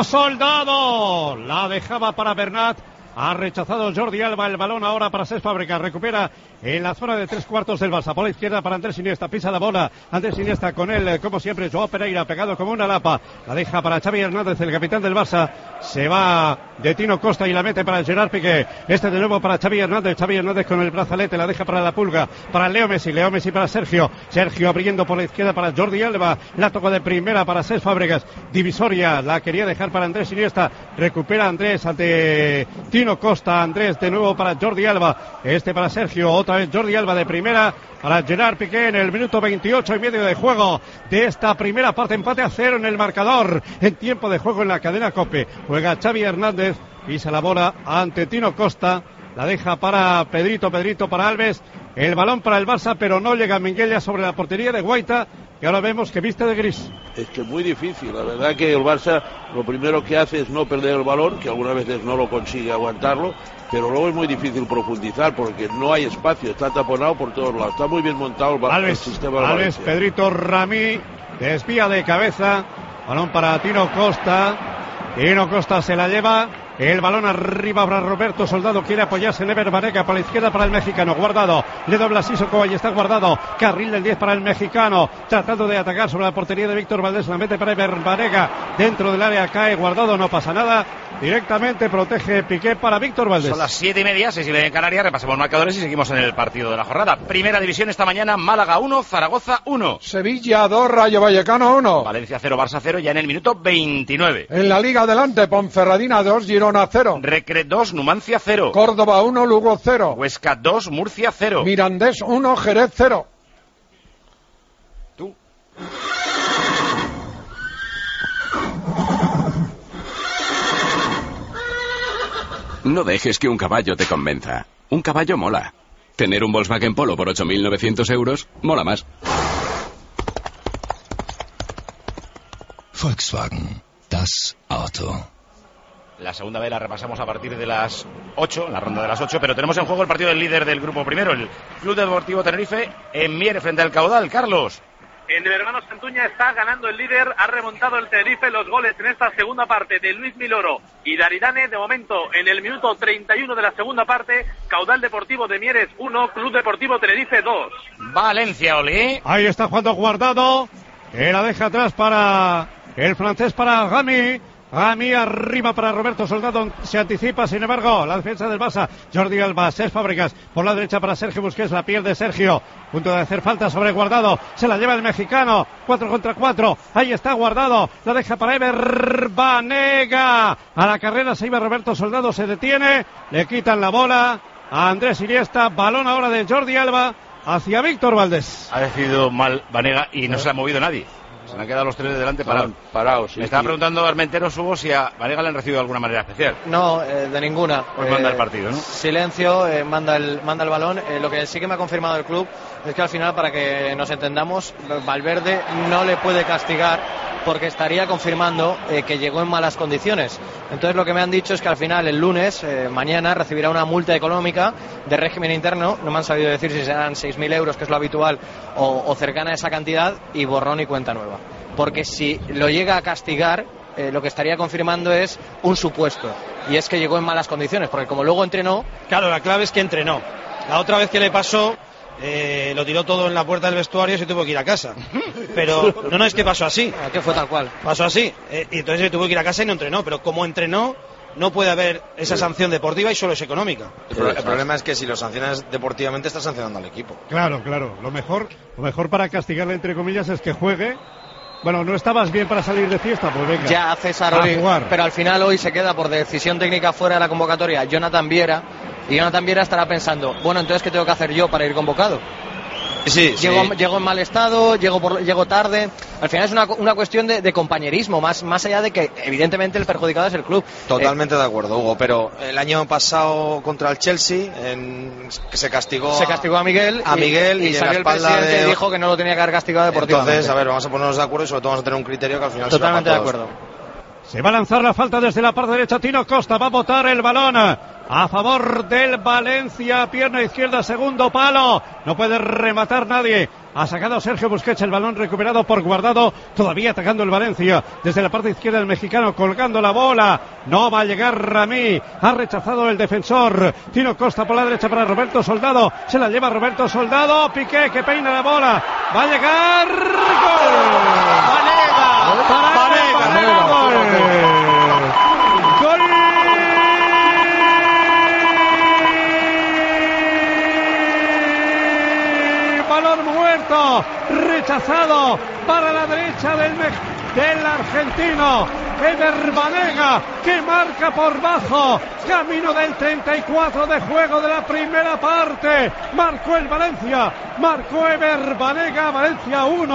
C: Soldado la dejaba para Bernat. Ha rechazado Jordi Alba el balón ahora para Cesc Fábregas. Recupera en la zona de tres cuartos del Barça. Por la izquierda para Andrés Iniesta. Pisa la bola. Andrés Iniesta con él, como siempre, Joao Pereira pegado como una lapa. La deja para Xavi Hernández, el capitán del Barça. Se va de Tino Costa y la mete para Gerard Piqué. Este de nuevo para Xavi Hernández. Xavi Hernández con el brazalete. La deja para la Pulga. Para Leo Messi. Leo Messi para Sergio. Sergio abriendo por la izquierda para Jordi Alba. La tocó de primera para Cesc Fábregas. Divisoria. La quería dejar para Andrés Iniesta. Recupera Andrés ante Tino Costa. Andrés de nuevo para Jordi Alba. Este para Sergio. Otra vez Jordi Alba de primera para Gerard Piqué en el minuto veintiocho y medio de juego de esta primera parte. Empate a cero en el marcador. En tiempo de juego en la cadena COPE. Juega Xavi Hernández. Pisa la bola ante Tino Costa. La deja para Pedrito, Pedrito para Alves. El balón para el Barça, pero no llega Minguella sobre la portería de Guaita, que ahora vemos que viste de gris.
I: Es que es muy difícil. La verdad que el Barça lo primero que hace es no perder el balón, que algunas veces no lo consigue aguantarlo, pero luego es muy difícil profundizar porque no hay espacio, está taponado por todos lados. Está muy bien montado el,
C: Alves,
I: el sistema de
C: Alves,
I: Valencia.
C: Pedrito Ramí, desvía de cabeza. Balón para Tino Costa. Tino Costa se la lleva. El balón arriba para Roberto Soldado, quiere apoyarse en Ever Banega, para la izquierda para el mexicano, Guardado, le dobla Sissoko y está Guardado, carril del diez para el mexicano, tratando de atacar sobre la portería de Víctor Valdés, la mete para Ever Banega, dentro del área cae Guardado, no pasa nada, directamente protege Piqué para Víctor Valdés.
B: Son las siete y media, seis y media en Canarias, repasamos marcadores y seguimos en el partido de la jornada. Primera división esta mañana, Málaga uno, Zaragoza uno.
A: Sevilla dos, Rayo Vallecano uno.
B: Valencia cero, Barça cero, ya en el minuto veintinueve.
A: En la Liga adelante, Ponferradina dos, Girona cero.
B: Recre dos, Numancia cero.
A: Córdoba uno, Lugo cero.
B: Huesca dos, Murcia cero.
A: Mirandés uno, Jerez cero.
B: Tú.
P: No dejes que un caballo te convenza. Un caballo mola. Tener un Volkswagen Polo por ocho mil novecientos euros mola más.
Q: Volkswagen, das Auto.
B: La segunda vez la repasamos a partir de las ocho, la ronda de las ocho, pero tenemos en juego el partido del líder del grupo primero, el Club Deportivo Tenerife, en Mier frente al Caudal. Carlos.
R: En el hermano Santuña está ganando el líder, ha remontado el Tenerife. Los goles en esta segunda parte de Luis Miloro y Daridane, de momento en el minuto treinta y uno de la segunda parte. Caudal Deportivo de Mieres uno, Club Deportivo Tenerife dos.
B: Valencia, Oli.
C: Ahí está jugando Guardado, que la deja atrás para el francés, para Gami. Gami arriba para Roberto Soldado, se anticipa, sin embargo, la defensa del Barça. Jordi Alba, Cesc Fábregas, por la derecha para Sergio Busquets, la pierde Sergio, punto de hacer falta sobre Guardado, se la lleva el mexicano, cuatro contra cuatro, ahí está Guardado, la deja para Ever Banega, a la carrera se iba Roberto Soldado, se detiene, le quitan la bola a Andrés Iniesta, balón ahora de Jordi Alba hacia Víctor Valdés.
B: Ha decidido mal Banega y no se le ha movido nadie. Se le han quedado los tres de delante parados.
I: Parados, sí.
B: Me estaba
I: sí.
B: preguntando Armentero Subo si a Banega le han recibido de alguna manera especial.
G: No, eh, de ninguna.
B: Pues
G: eh,
B: manda el partido, ¿no?
G: Silencio, eh, manda, el, manda el balón. Eh, lo que sí que me ha confirmado el club es que al final, para que nos entendamos, Valverde no le puede castigar porque estaría confirmando eh, que llegó en malas condiciones. Entonces lo que me han dicho es que al final, el lunes, eh, mañana, recibirá una multa económica de régimen interno. No me han sabido decir si serán seis mil euros, que es lo habitual, o, o cercana a esa cantidad, y borrón y cuenta nueva. Porque si lo llega a castigar, eh, lo que estaría confirmando es un supuesto, y es que llegó en malas condiciones, porque como luego entrenó...
E: Claro, la clave es que entrenó. La otra vez que le pasó, eh, lo tiró todo en la puerta del vestuario y se tuvo que ir a casa. Pero no, no es que pasó así.
G: ¿Qué fue tal cual?
E: Pasó así. Eh, y entonces se tuvo que ir a casa y no entrenó. Pero como entrenó, no puede haber esa sanción deportiva y solo es económica.
J: El, pro- el problema es que si lo sancionas deportivamente, estás sancionando al equipo.
C: Claro, claro. Lo mejor, lo mejor para castigarle, entre comillas, es que juegue. Bueno, no estabas bien para salir de fiesta, pues venga.
G: Ya, César,
C: a
G: hoy,
C: jugar.
G: pero al final hoy se queda por decisión técnica fuera de la convocatoria Jonathan Viera, y Jonathan Viera estará pensando, bueno, entonces ¿qué tengo que hacer yo para ir convocado?
J: Sí,
G: llego,
J: sí.
G: llego en mal estado, llego, por, llego tarde. Al final es una, una cuestión de, de compañerismo, más, más allá de que evidentemente el perjudicado es el club.
J: Totalmente eh, de acuerdo, Hugo, pero el año pasado contra el Chelsea, en, que se castigó
G: se castigó a Miguel,
J: a Miguel y,
G: y, y
J: en
G: salió
J: la espalda
G: el presidente
J: de...
G: y dijo que no lo tenía que haber castigado deportivamente.
J: Entonces, a ver, vamos a ponernos de acuerdo y sobre todo vamos a tener un criterio que al final
G: totalmente
J: se
G: de acuerdo.
C: Se va a lanzar la falta desde la parte derecha. Tino Costa va a botar el balón a favor del Valencia. Pierna izquierda, segundo palo. No puede rematar nadie. Ha sacado Sergio Busquets, el balón recuperado por Guardado. Todavía atacando el Valencia. Desde la parte izquierda el mexicano colgando la bola. No va a llegar Ramí. Ha rechazado el defensor. Tino Costa por la derecha para Roberto Soldado. Se la lleva Roberto Soldado. Piqué que peina la bola. Va a llegar. ¡Gol!
E: ¡Vanega! ¡Vanega!
C: ¡Vanega! ¡Gol! ¡Gol! Balón muerto, rechazado para la derecha del, del argentino Ever Banega, que marca por bajo, camino del treinta y cuatro de juego de la primera parte. Marcó el Valencia, marcó Ever Banega. Valencia uno,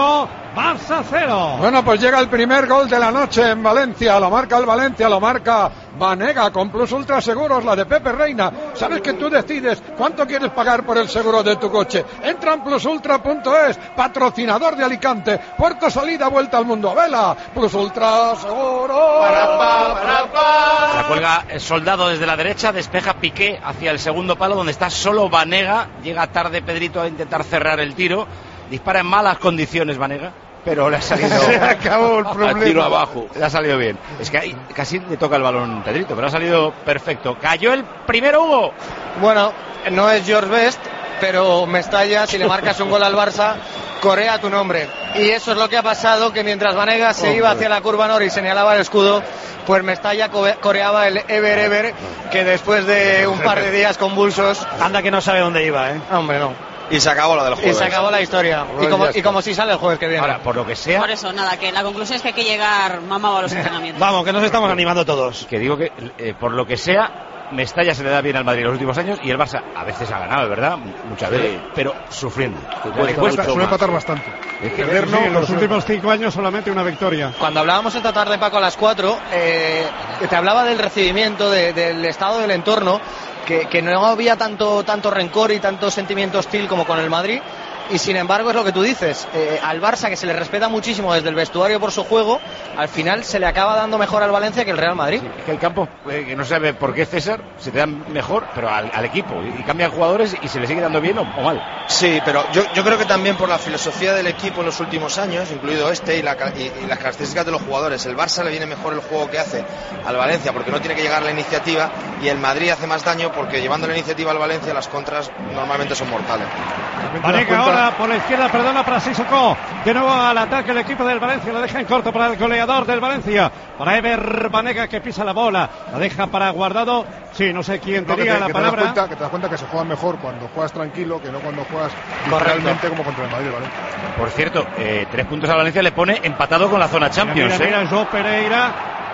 C: Barça cero.
A: Bueno, pues llega el primer gol de la noche en Valencia. Lo marca el Valencia, lo marca Banega con Plus Ultra Seguros, la de Pepe Reina. Sabes que tú decides cuánto quieres pagar por el seguro de tu coche. Entra en plus ultra punto es, patrocinador de Alicante. Puerto salida, vuelta al mundo. Vela, Plus Ultra Seguro.
B: Para pa, para pa. La cuelga el Soldado desde la derecha, despeja Piqué hacia el segundo palo donde está solo Banega. Llega tarde Pedrito a intentar cerrar el tiro. Dispara en malas condiciones Banega, pero le ha salido.
H: Se acabó el problema.
B: Tiro abajo. Le ha salido bien. Es que ahí casi le toca el balón Pedrito, pero ha salido perfecto. Cayó el primero, Hugo.
G: Bueno, no es George Best, pero Mestalla, si le marcas un gol al Barça, corea tu nombre. Y eso es lo que ha pasado, que mientras Banega se oh, iba hacia la curva norte y señalaba el escudo, pues Mestalla coreaba el Ever Ever, que después de un par de días convulsos...
E: Anda que no sabe dónde iba, ¿eh?
G: Hombre, no.
J: Y se acabó la del jueves.
G: Y se acabó la historia. Y como, y como si sale el jueves que viene.
B: Ahora, por lo que sea...
F: Por eso, nada, que la conclusión es que hay que llegar mamado a los entrenamientos.
E: Vamos, que nos estamos animando todos.
B: Que digo que, eh, por lo que sea... Mestalla se le da bien al Madrid en los últimos años y el Barça a veces ha ganado, ¿verdad? Muchas veces, sí. Pero sufriendo.
K: Le cuesta, suele empatar bastante.
C: Es que Perder, no, sí, en los últimos cinco años solamente una victoria.
G: Cuando hablábamos esta tarde, Paco, a las cuatro, eh, te hablaba del recibimiento, de, del estado del entorno, que, que no había tanto, tanto rencor y tanto sentimiento hostil como con el Madrid. Y sin embargo es lo que tú dices, eh, al Barça, que se le respeta muchísimo desde el vestuario por su juego, al final se le acaba dando mejor al Valencia que el Real Madrid.
B: Sí, es que el campo, eh, que no sabe por qué César, se te da mejor, pero al, al equipo, y, y cambian jugadores y se le sigue dando bien o, o mal.
J: Sí, pero yo, yo creo que también por la filosofía del equipo en los últimos años, incluido este y, la, y, y las características de los jugadores, el Barça le viene mejor el juego que hace al Valencia porque no tiene que llegar la iniciativa, y el Madrid hace más daño porque llevando la iniciativa al Valencia las contras normalmente son mortales.
C: Banega ahora por la izquierda, perdona para Sissoko. De nuevo al ataque el equipo del Valencia, la deja en corto para el goleador del Valencia, para Ever Banega, que pisa la bola, la deja para Guardado. Sí, no sé quién tenía
K: no,
C: la
K: que
C: palabra.
K: Te das, cuenta, que te das cuenta que se juega mejor cuando juegas tranquilo que no cuando juegas realmente como contra el Madrid, ¿vale?
B: Por cierto, eh, tres puntos a Valencia le pone empatado con la zona Champions.
C: Mira, mira,
B: ¿eh?
C: mira Joe Pereira.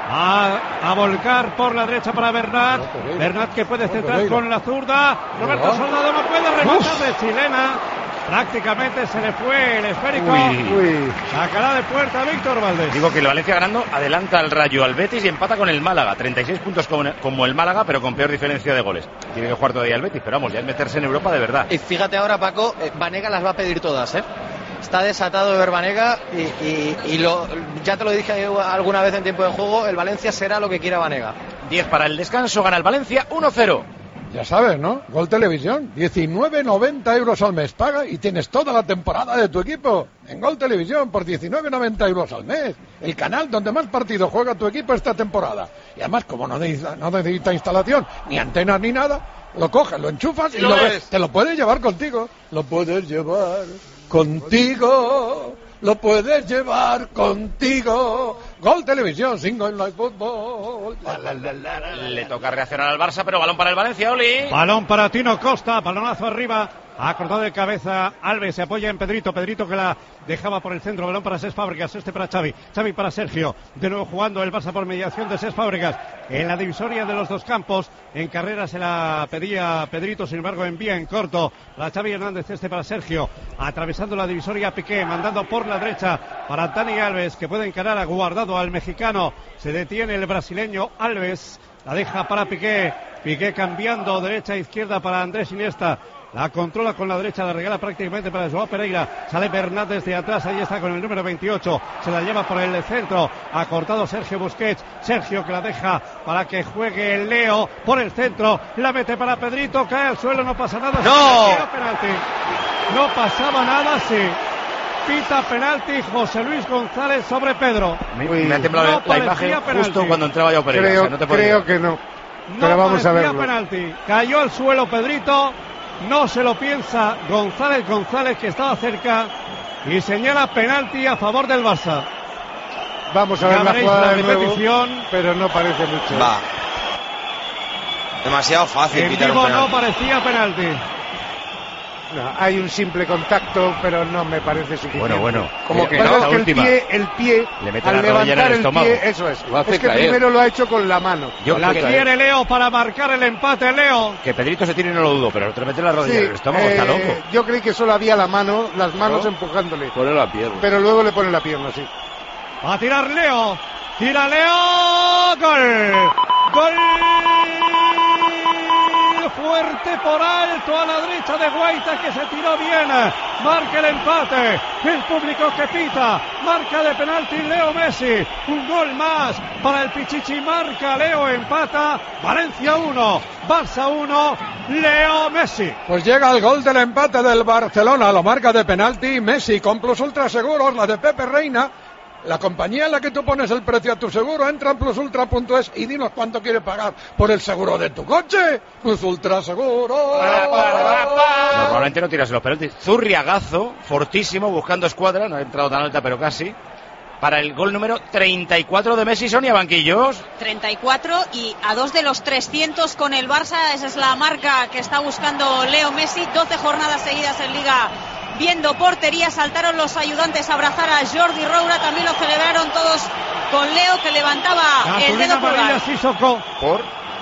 C: A, a volcar por la derecha para Bernat. Bernat que puede centrar con la zurda. Roberto Soldado no puede rematar de chilena. Prácticamente se le fue el esférico.
B: Uy.
C: Uy. Sacará de puerta Víctor Valdés.
B: Digo que el Valencia ganando adelanta al Rayo, al Betis y empata con el Málaga. treinta y seis puntos como, como el Málaga, pero con peor diferencia de goles. Tiene que jugar todavía el Betis, pero vamos, ya es meterse en Europa de verdad.
G: Y fíjate ahora, Paco, eh, Banega las va a pedir todas, ¿eh? Está desatado de ver Banega y, y, y lo, ya te lo dije alguna vez en tiempo de juego, el Valencia será lo que quiera Banega.
B: diez para el descanso, gana el Valencia uno cero.
A: Ya sabes, ¿no? Gol Televisión, diecinueve noventa euros al mes. Paga y tienes toda la temporada de tu equipo en Gol Televisión por diecinueve noventa euros al mes. El canal donde más partidos juega tu equipo esta temporada. Y además, como no necesita, no necesita instalación, ni antenas ni nada, lo coges, lo enchufas y, y lo ves. Te lo puedes llevar contigo. Lo puedes llevar contigo. Lo puedes llevar contigo. Gol Televisión, Single Live Football. La, la, la, la, la,
B: Le toca reaccionar al Barça, pero balón para el Valencia, Oli.
C: Balón para Tino Costa, balonazo arriba. Ha cortado de cabeza Alves, se apoya en Pedrito. Pedrito que la dejaba por el centro. Balón para Cesc Fábregas, este para Xavi. Xavi para Sergio. De nuevo jugando el Barça por mediación de Cesc Fábregas. En la divisoria de los dos campos. En carrera se la pedía Pedrito, sin embargo envía en corto. La Xavi Hernández, este para Sergio. Atravesando la divisoria Piqué, mandando por la derecha para Dani Alves, que puede encarar a Guardado, al mexicano. Se detiene el brasileño Alves. La deja para Piqué. Piqué cambiando derecha a izquierda para Andrés Iniesta. La controla con la derecha, la regala prácticamente para Joao Pereira. Sale Bernat desde atrás, ahí está con el número veintiocho. Se la lleva por el centro. Ha cortado Sergio Busquets. Sergio que la deja para que juegue el Leo por el centro. La mete para Pedrito, cae al suelo, no pasa nada.
B: ¡No!
C: Penalti. No pasaba nada, sí. Pita penalti José Luis González sobre Pedro.
B: Me, me ha temblado no la imagen penalti. Justo cuando entraba Joao Pereira.
H: Creo,
B: o sea, no te
H: creo que no. Pero
C: no
H: vamos a verlo.
C: Penalti. Cayó al suelo Pedrito. No se lo piensa González González, que estaba cerca, y señala penalti a favor del Barça.
H: Vamos a ver la jugada
C: la
H: de
C: repetición,
H: nuevo, pero no parece mucho.
J: Va. Demasiado fácil
C: en
J: pitar
C: vivo
J: un penalti.
C: no parecía penalti.
H: No, hay un simple contacto, pero no me parece suficiente.
B: Bueno, bueno.
H: Como que,
B: no,
H: es
B: la
H: que
B: última.
H: el pie, el pie
B: Le mete
H: al
B: la rodilla en
H: levantar
B: el
H: el
B: estómago.
H: pie, eso es.
B: Lo hace
H: Es que
B: caer.
H: primero lo ha hecho con la mano.
B: Yo
C: La
B: creo que-
C: quiere Leo para marcar el empate, Leo.
B: Que Pedrito se tire no lo dudo, pero te mete la rodilla
H: Sí,
B: en el estómago, está
H: eh,
B: loco.
H: Yo creí que solo había la mano, las manos
I: ¿No?
H: empujándole.
I: Pone la pierna.
H: Pero luego le pone la pierna, sí.
C: Va a tirar Leo. Tira Leo. Gol. Gol. Fuerte por alto a la derecha de Guaita, que se tiró bien. Marca el empate. El público que pita. Marca de penalti Leo Messi. Un gol más para el Pichichi. Marca Leo, empata. Valencia uno. Barça uno. Leo Messi.
A: Pues llega el gol del empate del Barcelona, lo marca de penalti Messi con Plus Ultra Seguros, la de Pepe Reina. La compañía en la que tú pones el precio a tu seguro, entra en plus ultra punto es y dinos cuánto quieres pagar por el seguro de tu coche. Plus Ultra Seguro.
B: Normalmente no tiras los penaltis. Zurriagazo, fortísimo, buscando escuadra, no ha entrado tan alta, pero casi. Para el gol número treinta y cuatro de Messi, Sonia Banquillos.
F: treinta y cuatro y a dos de los trescientos con el Barça. Esa es la marca que está buscando Leo Messi. doce jornadas seguidas en Liga viendo portería. Saltaron los ayudantes a abrazar a Jordi Roura. También lo celebraron todos con Leo, que levantaba el dedo pulgar.
C: Sissoko.
B: ¿Por?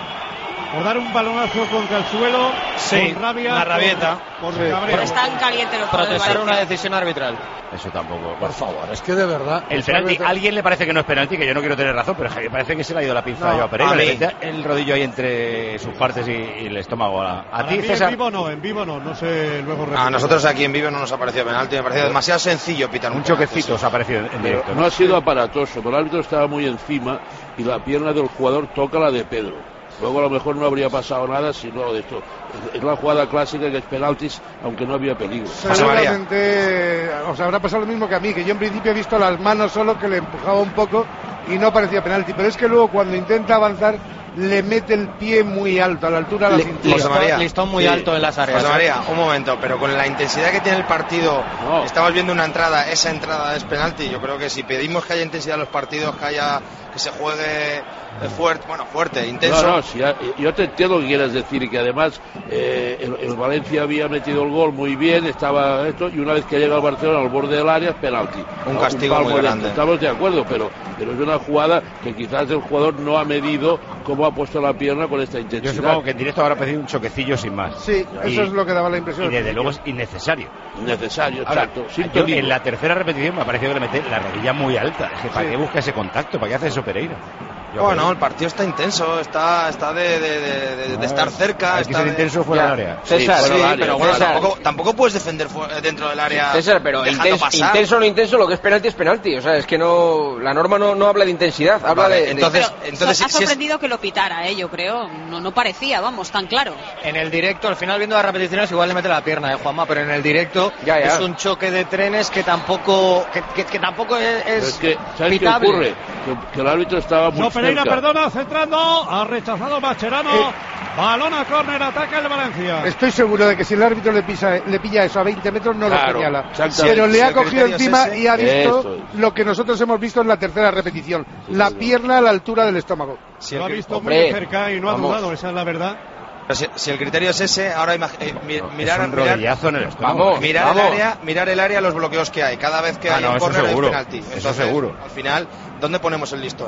C: Por dar un balonazo contra el suelo.
G: Sí,
C: con rabia.
G: una rabieta.
C: Por,
G: Sí.
C: por cabreo.
F: Están calientes los jugadores
G: Protestar
F: de
G: una
F: Valencia.
G: decisión arbitral.
B: Eso tampoco.
A: Por favor, es que de verdad.
B: El penalti, ¿a alguien le parece que no es penalti? Que yo no quiero tener razón, pero me parece que se le ha ido la pinza
H: No,
B: a Joao Pereira.
H: a
B: Le
H: mí.
B: mete el rodillo ahí entre sus partes y, y el estómago. A, a
C: Para
B: ti,
C: mí
B: César.
C: En vivo no, en vivo no, no sé luego.
J: A nosotros aquí en Vivo no nos ha parecido penalti, me ha parecido demasiado sencillo pitar un
B: Un
J: penalti.
B: choquecito os ha parecido en
I: Pero
B: directo.
I: no ha sido aparatoso, pero el árbitro estaba muy encima y la pierna del jugador toca la de Pedro. Luego a lo mejor no habría pasado nada si no de esto. Es la jugada clásica que es penaltis, aunque no había peligro.
H: Seguramente os habrá pasado lo mismo que a mí, que yo en principio he visto las manos solo, que le empujaba un poco y no parecía penalti, pero es que luego cuando intenta avanzar le mete el pie muy alto, a la altura de la
J: Le-
H: cintura.
J: José María.
G: Listón muy
J: Sí.
G: alto en las áreas.
J: José María, un momento, pero con la intensidad que tiene el partido,
I: No.
J: estamos viendo una entrada, esa entrada es penalti. Yo creo que si pedimos que haya intensidad en los partidos, que haya que se juegue eh, fuerte, bueno, fuerte, intenso.
I: No, no, si ya- yo te entiendo lo que quieres decir y que además eh, el, el Valencia había metido el gol muy bien, estaba esto, y una vez que llega el Barcelona al borde del área es penalti.
J: Un castigo
I: palmo
J: muy
I: de-
J: grande.
I: Estamos de acuerdo, pero, pero es una jugada que quizás el jugador no ha medido cómo ha puesto la pierna con esta
B: Yo
I: intensidad.
B: supongo que en directo habrá pedido un choquecillo sin más.
H: Sí,
B: Y-
H: eso es lo que daba la
B: Y
H: impresión.
B: desde luego es innecesario.
I: Necesario,
B: Ahora,
I: exacto. sin
B: yo
I: peligro.
B: en la tercera repetición me ha parecido que le mete la rodilla muy alta. Es que ¿para
H: Sí.
B: qué busca ese contacto? ¿Para qué hace eso Pereira? Yo
J: Bueno,
B: creo-
J: el partido está intenso, está, está de, de- de- de- de estar cerca.
B: Hay que
J: está
B: ser
J: de-
B: intenso fuera
L: Ya.
B: del área.
J: Sí,
L: César,
J: sí,
I: fuera del área,
J: pero bueno,
L: César.
J: tampoco, tampoco puedes defender fu- dentro del área.
L: César, pero
J: dejando
L: intenso,
J: pasar.
L: intenso o no intenso, lo que es penalti es penalti. O sea, es que no, la norma no, no habla de intensidad, habla
J: Vale,
L: de, de-
J: entonces-
F: Pero
J: entonces,
F: ha
J: si- si es-
F: sorprendido que lo pitara, ¿eh? Yo creo. No, no parecía, vamos, tan claro.
G: En el directo, al final viendo las repeticiones, igual le mete la pierna, eh, Juanma, pero en el directo
L: Ya, ya.
G: es un choque de trenes que tampoco que, que- que tampoco es,
I: Pero
G: es
I: es que, ¿sabes qué
G: pitable.
I: ocurre? Que, que el árbitro estaba muy
C: No, Pereira,
I: cerca.
C: perdona, centrando, ha rechazado Mascherano, balón a córner, ataca el Valencia.
H: Estoy seguro de que si el árbitro le pisa, le pilla eso a veinte metros no
I: Claro,
H: lo señala.
I: exactamente.
H: Pero le
J: Si
H: ha
J: el
H: cogido
J: criterio es
H: encima
J: ese,
H: y ha visto
I: eso es.
H: lo que nosotros hemos visto en la tercera repetición. La pierna a la altura del estómago.
J: Si
C: Lo ha
J: el,
C: visto
L: hombre,
C: muy de cerca y no ha
L: vamos.
C: dudado, esa es la verdad.
J: pero si- si el criterio es ese, ahora imag- eh, mi- mirar,
B: es un
J: mirar,
B: rodillazo en el estómago.
L: Vamos.
J: mirar el
L: Vamos.
J: área, mirar el área, los bloqueos que hay. Cada vez que
B: Ah,
J: hay
B: no,
J: un
B: eso
J: córner hay
B: seguro.
J: penalti.
B: Eso
J: Entonces,
B: seguro.
J: al final, ¿dónde ponemos el listón?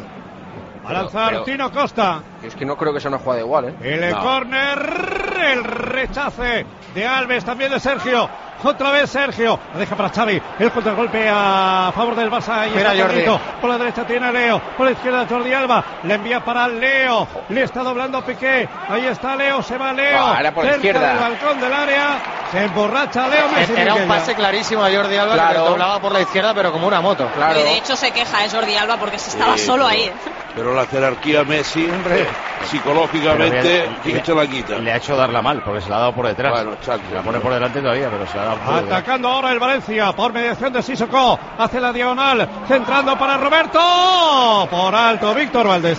C: A lanzar
L: pero-
C: Tino Costa.
L: Es que no creo que sea una jugada igual, ¿eh?
C: El
I: No.
C: córner, el rechace de Alves, también de Sergio. Otra vez Sergio, la deja para Xavi, el contragolpe a favor del Barça. Ahí
G: Mira,
C: está
G: Jordi.
C: Carlito. Por la derecha tiene a Leo, por la izquierda Jordi Alba, le envía para Leo, le está doblando Piqué, ahí está Leo, se va Leo,
L: Ah, era por la
C: cerca
L: izquierda.
C: del balcón del área, se emborracha Leo Messi.
G: Era un
C: Minguella.
G: pase clarísimo a Jordi Alba
L: Claro.
G: que doblaba por la izquierda pero como una moto.
L: Claro.
F: Y de hecho se queja, es Jordi Alba, porque se estaba
I: Sí,
F: solo
I: pero-
F: ahí. ¿eh?
I: Pero la jerarquía Messi, eh, psicológicamente,
B: Pero
I: sí que se la quita.
B: Le ha hecho darla mal, porque se la ha dado por detrás.
I: Bueno, exacto.
B: La pone por delante todavía, pero se la ha dado por detrás.
C: Atacando ahora el Valencia por mediación de Sissoko, hace la diagonal, centrando para Roberto, por alto Víctor Valdés.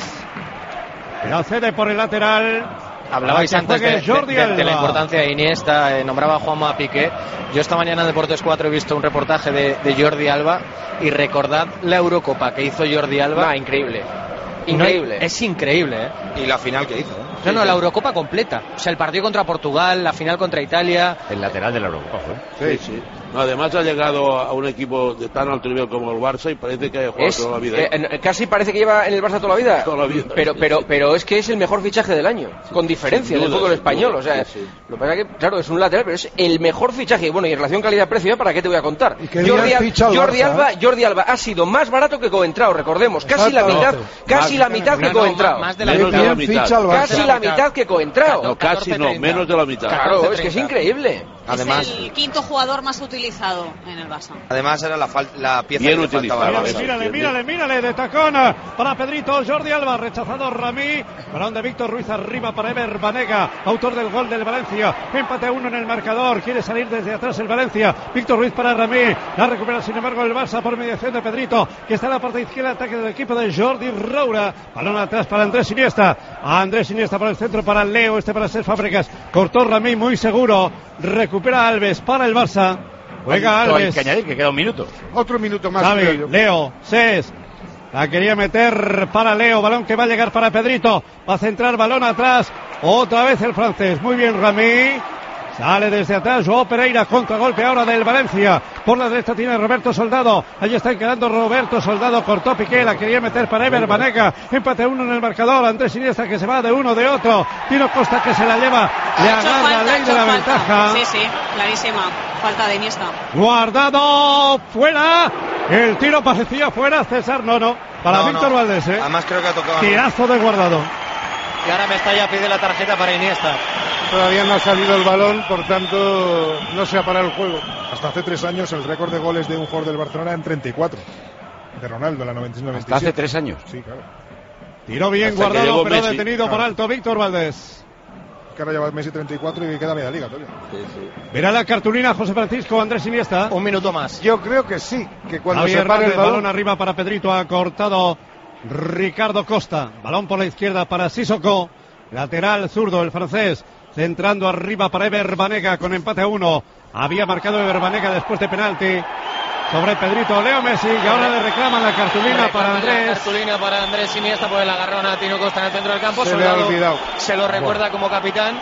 C: La cede por el lateral.
G: Hablabais
C: Para que
G: antes de,
C: juegue Jordi
G: de- de- de la
C: Alba.
G: importancia de Iniesta, eh, nombraba a Juanma Piqué. Yo esta mañana en Deportes cuatro he visto un reportaje de, de Jordi Alba y recordad la Eurocopa que hizo Jordi Alba.
L: Va, increíble.
G: Y no hay-
L: Increíble.
G: es increíble, ¿eh?
J: Y la final que hizo. ¿eh?
G: No, no, la Eurocopa completa. O sea, el partido contra Portugal, la final contra Italia.
B: El lateral de la Eurocopa fue.
I: Sí, sí. No, además ha llegado a un equipo de tan alto nivel como el Barça y parece que ha jugado
L: Es,
I: toda la vida.
L: eh, casi parece que lleva en el Barça toda la vida.
I: Toda la vida.
L: Pero, pero, pero es que es el mejor fichaje del año, con diferencia
I: Sin
L: del
I: duda,
L: fútbol
I: sin
L: español.
I: duda,
L: O sea,
I: sí, sí.
L: lo que pasa es que, claro, es un lateral, pero es el mejor fichaje. Bueno, y en relación calidad-precio, ¿para qué te voy a contar?
K: qué
L: Jordi,
K: día
L: Al-
K: ficha el
L: Jordi
K: Barça,
L: Alba,
K: eh?
L: Jordi Alba ha sido más barato que Coentrao, recordemos. Casi la mitad,
K: Exactamente.
L: casi la mitad que
G: No, no,
L: Coentrao.
G: más de la
I: Menos de la mitad.
K: ficha el Barça.
L: Casi la mitad que Coentrao.
I: No, casi no, menos de la mitad.
L: Claro, es que es increíble.
J: Además,
F: es el quinto jugador más utilizado en el Barça.
J: además era la, fal- la pieza
I: Bien
J: que le
I: utilizado.
J: faltaba al
C: Mírale,
J: Barça.
C: mírale, mírale, mírale, de tacón para Pedrito. Jordi Alba, rechazado Ramí. Balón de Víctor Ruiz arriba para Ever Banega, autor del gol del Valencia. Empate a uno en el marcador. Quiere salir desde atrás el Valencia. Víctor Ruiz para Ramí. La recupera sin embargo el Barça por mediación de Pedrito, que está en la parte izquierda. Ataque del equipo de Jordi Roura. Balón atrás para Andrés Iniesta. A Andrés Iniesta por el centro para Leo. Este para Cés Fábregas. Cortó Ramí muy seguro. Recupera Alves para el Barça. Juega
B: Hay
C: Alves.
B: que añadir que queda un minuto.
H: Otro minuto más,
C: Xavi,
H: creo yo.
C: Leo, Cés. La quería meter para Leo. Balón que va a llegar para Pedrito. Va a centrar balón atrás. Otra vez el francés. Muy bien, Ramí. Sale desde atrás Joao Pereira, contragolpe ahora del Valencia. Por la derecha tiene Roberto Soldado. Allí está encarando Roberto Soldado. Cortó Piqué, la quería meter para Ever Banega. Empate uno en el marcador. Andrés Iniesta que se va de uno, de otro. Tino Costa que se la lleva. Le
F: Ha hecho
C: agarra
F: falta,
C: la
F: ha
C: ley
F: hecho
C: de la
F: falta.
C: ventaja.
F: Sí, sí, clarísima. Falta de Iniesta.
C: Guardado fuera. El tiro parecía fuera. César, no, no. Para
J: No,
C: Víctor
J: no.
C: Valdés, ¿eh?
J: Además creo que ha tocado.
C: Tirazo de Guardado.
G: Y ahora Mestalla pide la tarjeta para Iniesta.
H: Todavía no ha salido el balón, por tanto no se ha parado el juego.
K: Hasta hace tres años el récord de goles de un jugador del Barcelona en treinta y cuatro. De Ronaldo, la noventa y nueve noventa y
B: Hasta hace
K: siete.
B: tres años.
K: Sí, claro.
C: Tiró bien
I: Hasta que
C: Guardado,
I: llegó
C: pero
I: Messi.
C: detenido por
K: Claro.
C: alto Víctor Valdés.
K: Que ahora lleva Messi treinta y cuatro y queda media liga todavía.
C: Verá la cartulina José Francisco, Andrés Iniesta.
G: Un minuto más.
H: Yo creo que sí, que cuando
C: Javier
H: se pare el
C: Hernández, balón
H: balón,
C: arriba para Pedrito, ha cortado Ricardo Costa. Balón por la izquierda para Sissoko. Lateral zurdo, el francés. Centrando arriba para Ever Banega con empate a uno. Había marcado Ever Banega después de penalti sobre Pedrito. Leo Messi, y ahora le reclaman la cartulina para
G: La
C: Andrés.
G: cartulina para Andrés Iniesta por el agarrón a Tino Costa en el centro del campo.
H: Se le ha
G: Soldado
H: olvidado.
G: se lo recuerda como capitán,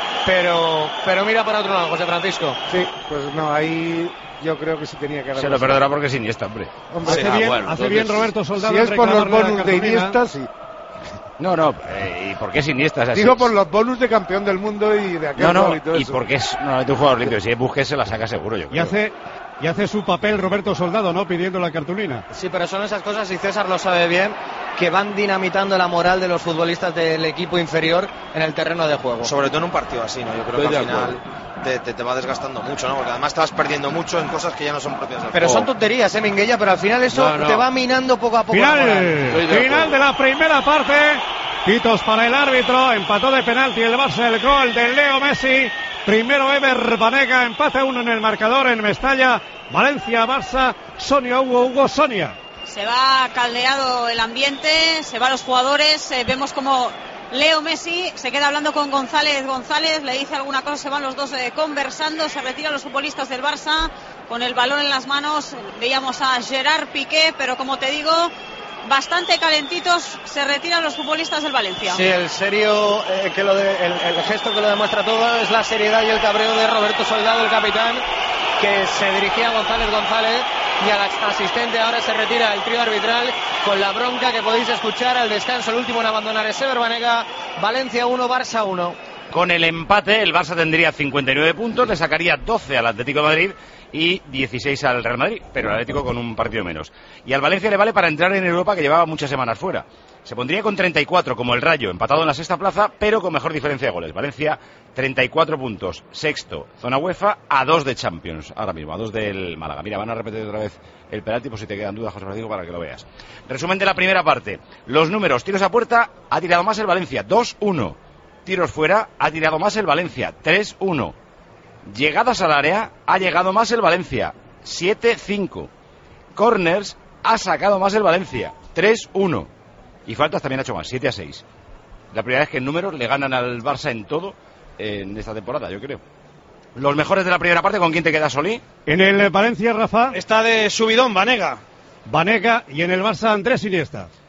G: pero pero mira para otro lado, José Francisco.
H: sí, pues no, ahí yo creo que sí tenía que haber.
B: Se lo perdonará porque es Iniesta, hombre.
H: Hombre,
C: Hace
I: Ah,
C: bien,
I: bueno,
C: hace
I: entonces,
C: bien Roberto Soldado.
H: si
C: en
H: es por los
C: reclamarle la
H: bonus de
C: cartulina.
H: Iniesta, sí.
B: No, no, eh, ¿y por qué es Iniesta? O sea,
H: Digo
B: si-
H: por los bonus de campeón del mundo y de aquel
B: No, no,
H: gol y todo
B: y
H: eso.
B: porque es normalmente un jugador limpio. Si es Busquets se la saca seguro, yo
C: Y
B: creo.
C: hace, y hace su papel Roberto Soldado, ¿no? Pidiendo la cartulina.
G: Sí, pero son esas cosas, y César lo sabe bien, que van dinamitando la moral de los futbolistas del equipo inferior en el terreno de juego.
J: Sobre todo en un partido así, ¿no? Yo creo
I: Estoy
J: que al
I: de
J: final te, te, te va desgastando mucho, ¿no? Porque además estás perdiendo mucho en cosas que ya no son propias del
G: Pero
J: juego.
G: son tonterías, ¿eh, Minguella? Pero al final eso
I: No, no.
G: te va minando poco a poco la
C: Final,
G: moral.
I: Estoy de
C: final
I: acuerdo.
C: de la primera parte. Pitos para el árbitro, empató de penalti el Barça, el gol de Leo Messi. Primero Ever Banega, empate uno en el marcador en Mestalla. Valencia, Barça, Sonia, Hugo, Hugo, Sonia.
F: Se va caldeado el ambiente, se van los jugadores, eh, vemos como Leo Messi se queda hablando con González, González le dice alguna cosa, se van los dos eh, conversando, se retiran los futbolistas del Barça con el balón en las manos. Veíamos a Gerard Piqué, pero como te digo, bastante calentitos, se retiran los futbolistas del Valencia.
G: Sí, el serio, eh, que lo de- el, el gesto que lo demuestra todo es la seriedad y el cabreo de Roberto Soldado, el capitán, que se dirigía a González González y al asistente. Ahora se retira el trío arbitral con la bronca que podéis escuchar al descanso. El último en abandonar es Ever Banega. Valencia uno, Barça uno.
B: Con el empate, el Barça tendría cincuenta y nueve puntos, le sacaría doce al Atlético de Madrid y dieciséis al Real Madrid, pero el Atlético con un partido menos. Y al Valencia le vale para entrar en Europa, que llevaba muchas semanas fuera. Se pondría con treinta y cuatro, como el Rayo, empatado en la sexta plaza, pero con mejor diferencia de goles. Valencia, treinta y cuatro puntos, sexto, zona UEFA, a dos de Champions, ahora mismo, a dos del Málaga. Mira, van a repetir otra vez el penalti, por si te quedan dudas, José Francisco, para que lo veas. Resumen de la primera parte. Los números, tiros a puerta, ha tirado más el Valencia, dos uno. Tiros fuera, ha tirado más el Valencia, tres uno. Llegadas al área, ha llegado más el Valencia, siete cinco. Corners, ha sacado más el Valencia, tres uno. Y faltas también ha hecho más, siete a seis. La primera vez que en números le ganan al Barça en todo en esta temporada, yo creo. Los mejores de la primera parte, ¿con quién te queda, Solí?
C: En el Valencia, Rafa,
E: Está de subidón, Vanega.
C: Banega, y en el Barça, Andrés Iniesta.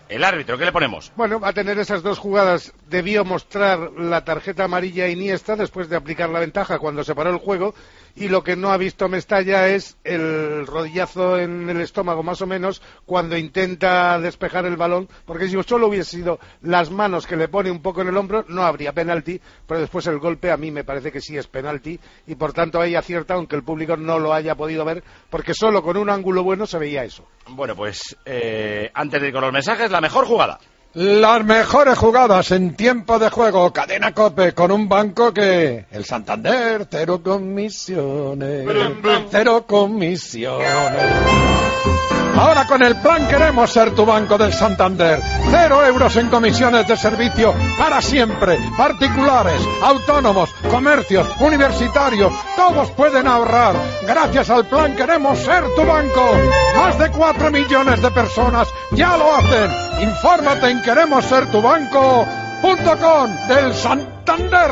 B: El árbitro, ¿qué le ponemos?
H: Bueno, a tener esas dos jugadas debió mostrar la tarjeta amarilla a Iniesta después de aplicar la ventaja cuando se paró el juego, y lo que no ha visto Mestalla es el rodillazo en el estómago más o menos cuando intenta despejar el balón, porque si solo hubiese sido las manos que le pone un poco en el hombro no habría penalti, pero después el golpe a mí me parece que sí es penalti y por tanto ahí acierta, aunque el público no lo haya podido ver, porque solo con un ángulo bueno se veía eso.
B: Bueno, pues eh, antes de ir con los mensajes, la mejor jugada.
A: Las mejores jugadas en tiempo de juego, Cadena COPE, con un banco que... El Santander, cero comisiones, cero comisiones. Ahora con el plan queremos ser tu banco del Santander. Cero euros en comisiones de servicio para siempre. Particulares, autónomos, comercios, universitarios, todos pueden ahorrar. Gracias al plan queremos ser tu banco. Más de cuatro millones de personas ya lo hacen. Infórmate en queremos ser tu banco punto com del Santander.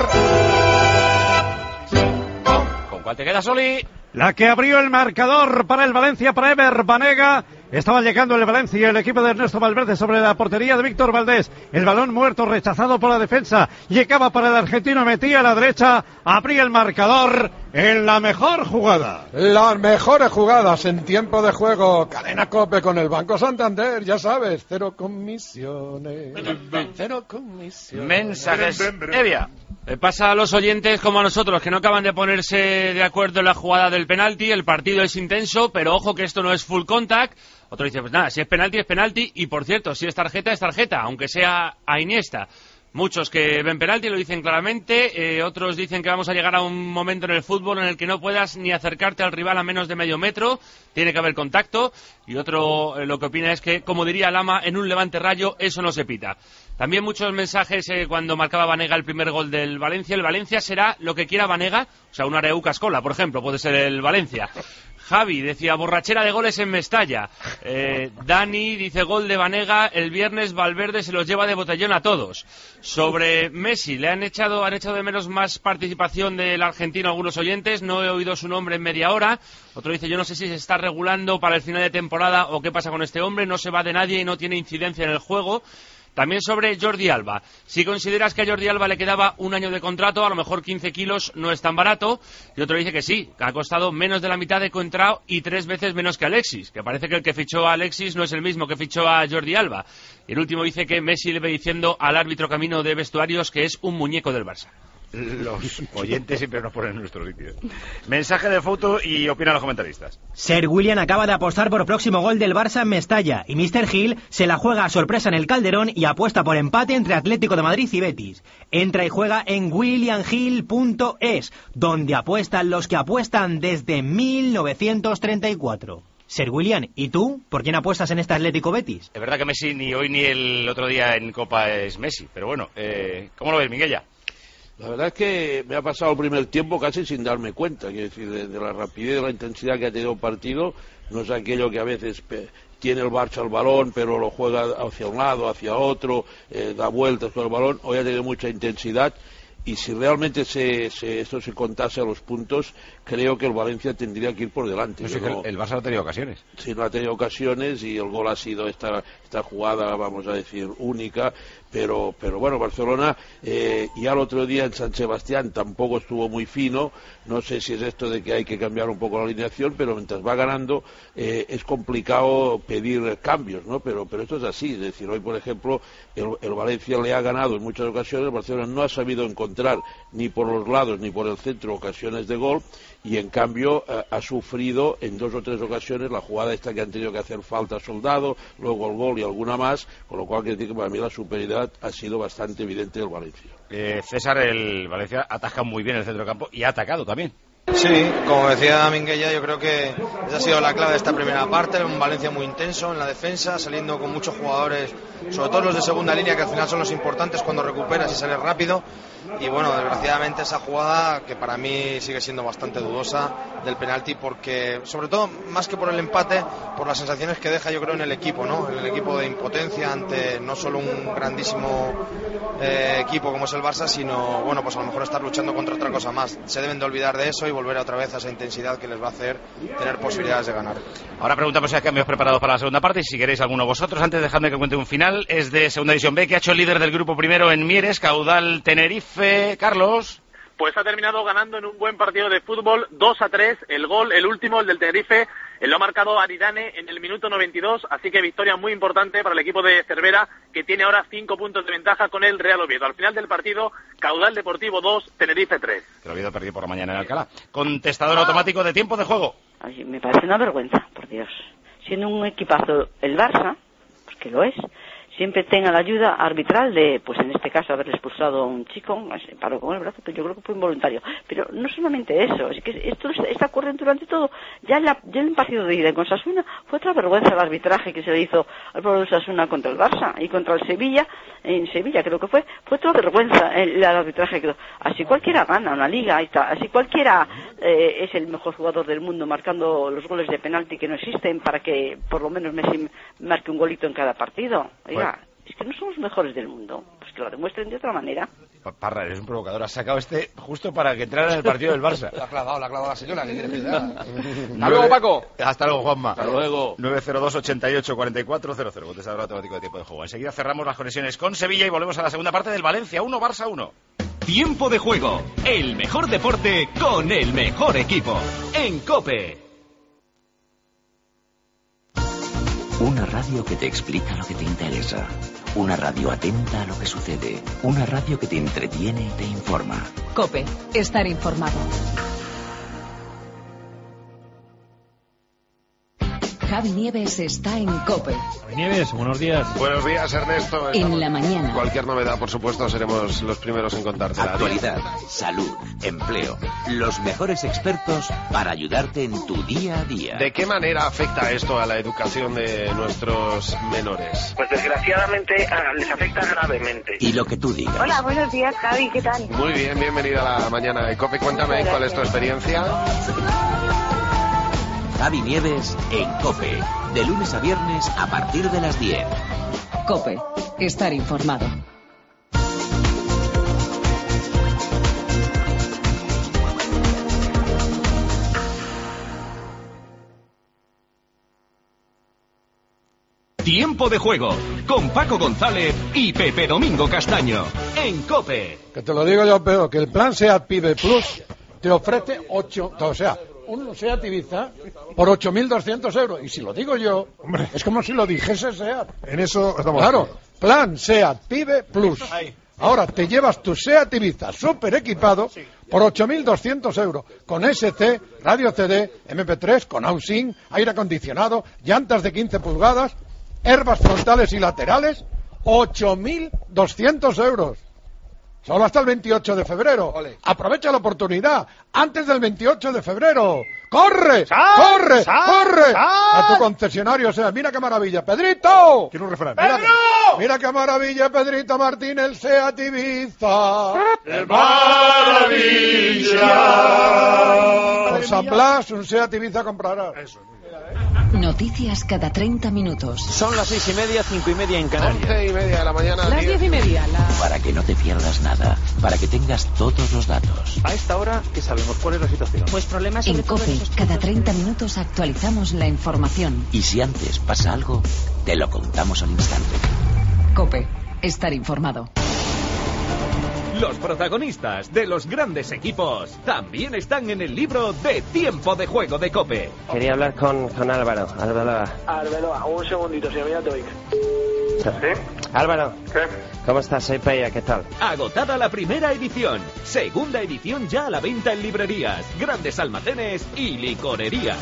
B: ¿Con cuál te queda, Soli?
C: La que abrió el marcador para el Valencia, para Ever Banega. Estaba llegando el Valencia, el equipo de Ernesto Valverde sobre la portería de Víctor Valdés. El balón muerto, rechazado por la defensa. Llegaba para el argentino, metía a la derecha. Abría el marcador en la mejor jugada.
A: Las mejores jugadas en tiempo de juego. Cadena COPE con el Banco Santander, ya sabes. Cero comisiones. Cero comisiones.
B: Mensajes. Evia.
S: Le pasa a los oyentes como a nosotros, que no acaban de ponerse de acuerdo en la jugada del penalti. El partido es intenso, pero ojo que esto no es full contact. Otro dice, pues nada, si es penalti, es penalti. Y por cierto, si es tarjeta, es tarjeta, aunque sea a Iniesta. Muchos que ven penalti lo dicen claramente, eh, otros dicen que vamos a llegar a un momento en el fútbol en el que no puedas ni acercarte al rival a menos de medio metro, tiene que haber contacto, y otro eh, lo que opina es que, como diría Lama, en un Levante Rayo eso no se pita. También muchos mensajes eh, cuando marcaba Banega el primer gol del Valencia. El Valencia será lo que quiera Banega, o sea, un Areucas Cola, por ejemplo, puede ser el Valencia. Javi decía, borrachera de goles en Mestalla. Eh, Dani dice, gol de Banega, el viernes Valverde se los lleva de botellón a todos. Sobre Messi, le han echado, han echado de menos más participación del argentino a algunos oyentes, no he oído su nombre en media hora. Otro dice, yo no sé si se está regulando para el final de temporada o qué pasa con este hombre, no se va de nadie y no tiene incidencia en el juego. También sobre Jordi Alba. Si consideras que a Jordi Alba le quedaba un año de contrato, a lo mejor quince kilos no es tan barato. Y otro dice que sí, que ha costado menos de la mitad de Contrao y tres veces menos que Alexis. Que parece que el que fichó a Alexis no es el mismo que fichó a Jordi Alba. Y el último dice que Messi le ve diciendo al árbitro camino de vestuarios que es un muñeco del Barça.
B: Los oyentes siempre nos ponen en nuestro sitio. Mensaje de foto y opinan los comentaristas.
T: Sir William acaba de apostar por próximo gol del Barça en Mestalla y míster Gil se la juega a sorpresa en el Calderón y apuesta por empate entre Atlético de Madrid y Betis. Entra y juega en william gil punto es, donde apuestan los que apuestan desde mil novecientos treinta y cuatro. Sir William, ¿y tú? ¿Por quién apuestas en este Atlético Betis?
B: Es verdad que Messi ni hoy ni el otro día en Copa es Messi, pero bueno, eh, ¿cómo lo ves, Miguel?
I: La verdad es que me ha pasado el primer tiempo casi sin darme cuenta, quiero decir, de, de la rapidez, de la intensidad que ha tenido el partido. No es aquello que a veces pe, tiene el Barça el balón, pero lo juega hacia un lado, hacia otro, eh, da vueltas con el balón. Hoy ha tenido mucha intensidad. Y si realmente se, se, esto se contase a los puntos, creo que el Valencia tendría que ir por delante.
B: No sé, no, el Barça no ha tenido ocasiones.
I: Sí, no ha tenido ocasiones y el gol ha sido esta, esta jugada, vamos a decir, única. Pero, pero bueno, Barcelona eh, ya el otro día en San Sebastián tampoco estuvo muy fino. No sé si es esto de que hay que cambiar un poco la alineación, pero mientras va ganando eh, es complicado pedir cambios, ¿no? Pero, pero esto es así. Es decir, hoy, por ejemplo, el, el Valencia le ha ganado en muchas ocasiones. El Barcelona no ha sabido encontrar ni por los lados ni por el centro ocasiones de gol. Y en cambio eh, ha sufrido en dos o tres ocasiones la jugada esta que han tenido que hacer falta Soldado, luego el gol y alguna más, con lo cual quiero decir que para mí la superioridad ha sido bastante evidente del Valencia.
B: Eh, César, el Valencia ataca muy bien el centro del campo y ha atacado también.
J: Sí, como decía Minguella, yo creo que esa ha sido la clave de esta primera parte, un Valencia muy intenso en la defensa, saliendo con muchos jugadores, sobre todo los de segunda línea, que al final son los importantes cuando recuperas y sales rápido. y bueno, desgraciadamente esa jugada que para mí sigue siendo bastante dudosa del penalti, porque sobre todo más que por el empate, por las sensaciones que deja yo creo en el equipo, ¿no? En el equipo de impotencia ante no solo un grandísimo eh, equipo como es el Barça, sino bueno, pues a lo mejor estar luchando contra otra cosa más. Se deben de olvidar de eso y volver otra vez a esa intensidad que les va a hacer tener posibilidades de ganar.
B: Ahora preguntamos si hay cambios preparados para la segunda parte y si queréis alguno vosotros. Antes dejadme que cuente un final. Es de Segunda División B, que ha hecho el líder del grupo primero en Mieres, Caudal Tenerife. Carlos.
R: Pues ha terminado ganando en un buen partido de fútbol, dos a tres, el gol, el último, el del Tenerife, lo ha marcado Aridane en el minuto noventa y dos, así que victoria muy importante para el equipo de Cervera, que tiene ahora cinco puntos de ventaja con el Real Oviedo. Al final del partido, Caudal Deportivo dos, Tenerife tres.
B: El Oviedo perdió por la mañana en Alcalá. Contestador automático de tiempo de juego.
U: Ay, me parece una vergüenza, por Dios. Siendo un equipazo el Barça, pues que lo es, siempre tenga la ayuda arbitral de, pues en este caso, haberle expulsado a un chico, se paró con el brazo, pero yo creo que fue involuntario. Pero no solamente eso, es que esto está ocurriendo durante todo. Ya en, la, ya en el partido de ida con Osasuna fue otra vergüenza el arbitraje que se le hizo al pueblo de Osasuna contra el Barça y contra el Sevilla, en Sevilla creo que fue, fue otra vergüenza el, el arbitraje que así cualquiera gana una liga, ahí está, así cualquiera eh, es el mejor jugador del mundo marcando los goles de penalti que no existen para que por lo menos Messi marque un golito en cada partido. Oiga, bueno. Es que no somos mejores del mundo, pues que lo demuestren de otra manera.
B: Parra, eres un provocador, has sacado este justo para que entrara en el partido del Barça.
H: La ha clavado, la ha clavado la señora, ¿qué quiere decir?
L: Hasta luego, Paco.
B: Hasta luego, Juanma.
L: Hasta luego.
B: nueve cero dos, ochenta y ocho, cuarenta y cuatro cero cero, contestador automático de tiempo de juego. Enseguida cerramos las conexiones con Sevilla y volvemos a la segunda parte del Valencia uno, Barça uno.
N: Tiempo de juego, el mejor deporte con el mejor equipo. En COPE.
V: Una radio que te explica lo que te interesa. Una radio atenta a lo que sucede. Una radio que te entretiene y te informa.
O: COPE. Estar informado. Javi Nieves está en COPE.
C: Javi Nieves, buenos días.
W: Buenos días, Ernesto.
O: En la mañana.
W: Cualquier novedad, por supuesto, seremos los primeros en contártela.
V: Actualidad, salud, empleo. Los mejores expertos para ayudarte en tu día a día.
W: ¿De qué manera afecta esto a la educación de nuestros menores?
X: Pues desgraciadamente les afecta gravemente.
V: Y lo que tú digas.
Y: Hola, buenos días, Javi, ¿qué tal?
W: Muy bien, bienvenida a la mañana de COPE. Cuéntame cuál es tu experiencia.
V: Javi Nieves en COPE, de lunes a viernes a partir de las diez.
O: COPE, estar informado.
N: Tiempo de juego, con Paco González y Pepe Domingo Castaño, en COPE.
A: Que te lo digo yo, pero que el plan SEAT Pibe Plus te ofrece ocho, o sea, un SEAT Ibiza por ocho mil doscientos euros. Y si lo digo yo, hombre, es como si lo dijese SEAT.
K: En eso estamos.
A: Claro, plan SEAT Pibe Plus. Ahora te llevas tu SEAT Ibiza súper equipado por ocho mil doscientos euros. Con S C, radio C D, eme pe tres, con housing, aire acondicionado, llantas de quince pulgadas, herbas frontales y laterales, ocho mil doscientos euros. Solo hasta el veintiocho de febrero. Ole. Aprovecha la oportunidad. Antes del veintiocho de febrero. ¡Corre!
E: ¡Sal!
A: ¡Corre!
E: ¡Sal!
A: ¡Corre!
E: ¡Sal!
A: A tu concesionario, o sea, mira qué maravilla. ¡Pedrito!
K: Quiero un refrán.
A: Mira, mira qué maravilla, Pedrito Martín, el SEAT Ibiza.
M: ¡Qué maravilla!
A: Con San Blas, un SEAT Ibiza comprarás.
K: Eso.
O: Noticias cada treinta minutos.
G: Son las seis y media, cinco y media en Canarias.
W: Once y media de la mañana.
O: Las diez y media. La...
V: Para que no te pierdas nada, para que tengas todos los datos.
G: A esta hora, ¿qué sabemos? ¿Cuál es la situación?
O: Pues problemas en COPE, cada treinta minutos actualizamos la información.
V: Y si antes pasa algo, te lo contamos al instante.
O: COPE, estar informado.
N: Los protagonistas de los grandes equipos también están en el libro de Tiempo de Juego de COPE.
G: Quería hablar con, con Álvaro. Álvaro.
X: Arbeloa, un segundito, señor Miratovic.
G: ¿Sí? Álvaro.
X: ¿Qué?
G: ¿Cómo estás? Soy Peya, ¿qué tal?
N: Agotada la primera edición. Segunda edición ya a la venta en librerías, grandes almacenes y licorerías.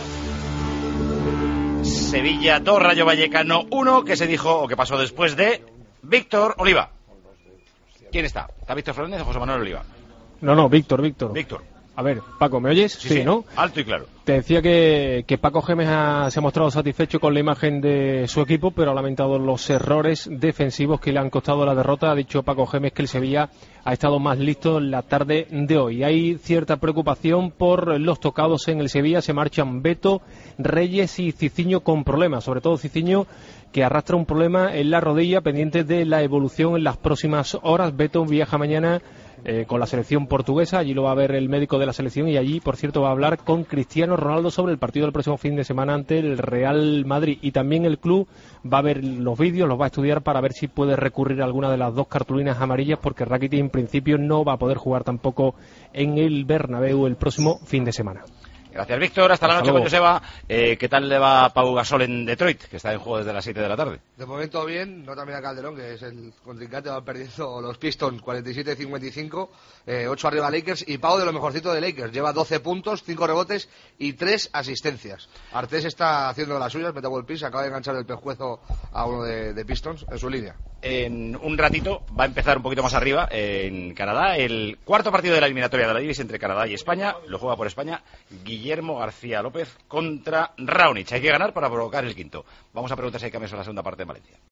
B: Sevilla dos, Rayo Vallecano uno, que se dijo o que pasó después de Víctor Oliva. ¿Quién está? ¿Está Víctor Fernández o José Manuel Oliva?
C: No, no, Víctor, Víctor.
B: Víctor.
D: A ver, Paco, ¿me oyes?
B: Sí,
D: Sí,
B: sí,
D: ¿no?
B: alto y claro.
D: Te decía que, que Paco Gémez ha- se ha mostrado satisfecho con la imagen de su equipo, pero ha lamentado los errores defensivos que le han costado la derrota. Ha dicho Paco Gémez que el Sevilla ha estado más listo en la tarde de hoy. Hay cierta preocupación por los tocados en el Sevilla. Se marchan Beto, Reyes y Ciciño con problemas, sobre todo Ciciño, que arrastra un problema en la rodilla, pendiente de la evolución en las próximas horas. Beto viaja mañana Eh, con la selección portuguesa, allí lo va a ver el médico de la selección y allí, por cierto, va a hablar con Cristiano Ronaldo sobre el partido del próximo fin de semana ante el Real Madrid, y también el club va a ver los vídeos, los va a estudiar para ver si puede recurrir a alguna de las dos cartulinas amarillas, porque Rakitic en principio no va a poder jugar tampoco en el Bernabéu el próximo fin de semana.
B: Gracias, Víctor. Hasta la
D: Hasta
B: noche,
D: luego.
B: con Joseba. Eh, ¿Qué tal le va a Pau Gasol en Detroit, que está en juego desde las siete de la tarde?
F: De momento bien, no también a Calderón, que es el contrincante, van perdiendo los Pistons cuarenta y siete cincuenta y cinco, eh, ocho arriba Lakers, y Pau de lo mejorcito de Lakers, lleva doce puntos, cinco rebotes y tres asistencias. Artés está haciendo las suyas, mete el pis, acaba de enganchar el pescuezo a uno de, de Pistons en su línea.
B: En un ratito va a empezar un poquito más arriba en Canadá el cuarto partido de la eliminatoria de la Davis entre Canadá y España. Lo juega por España Guillermo García López contra Raonic. Hay que ganar para provocar el quinto. Vamos a preguntar si hay cambios en la segunda parte en Valencia.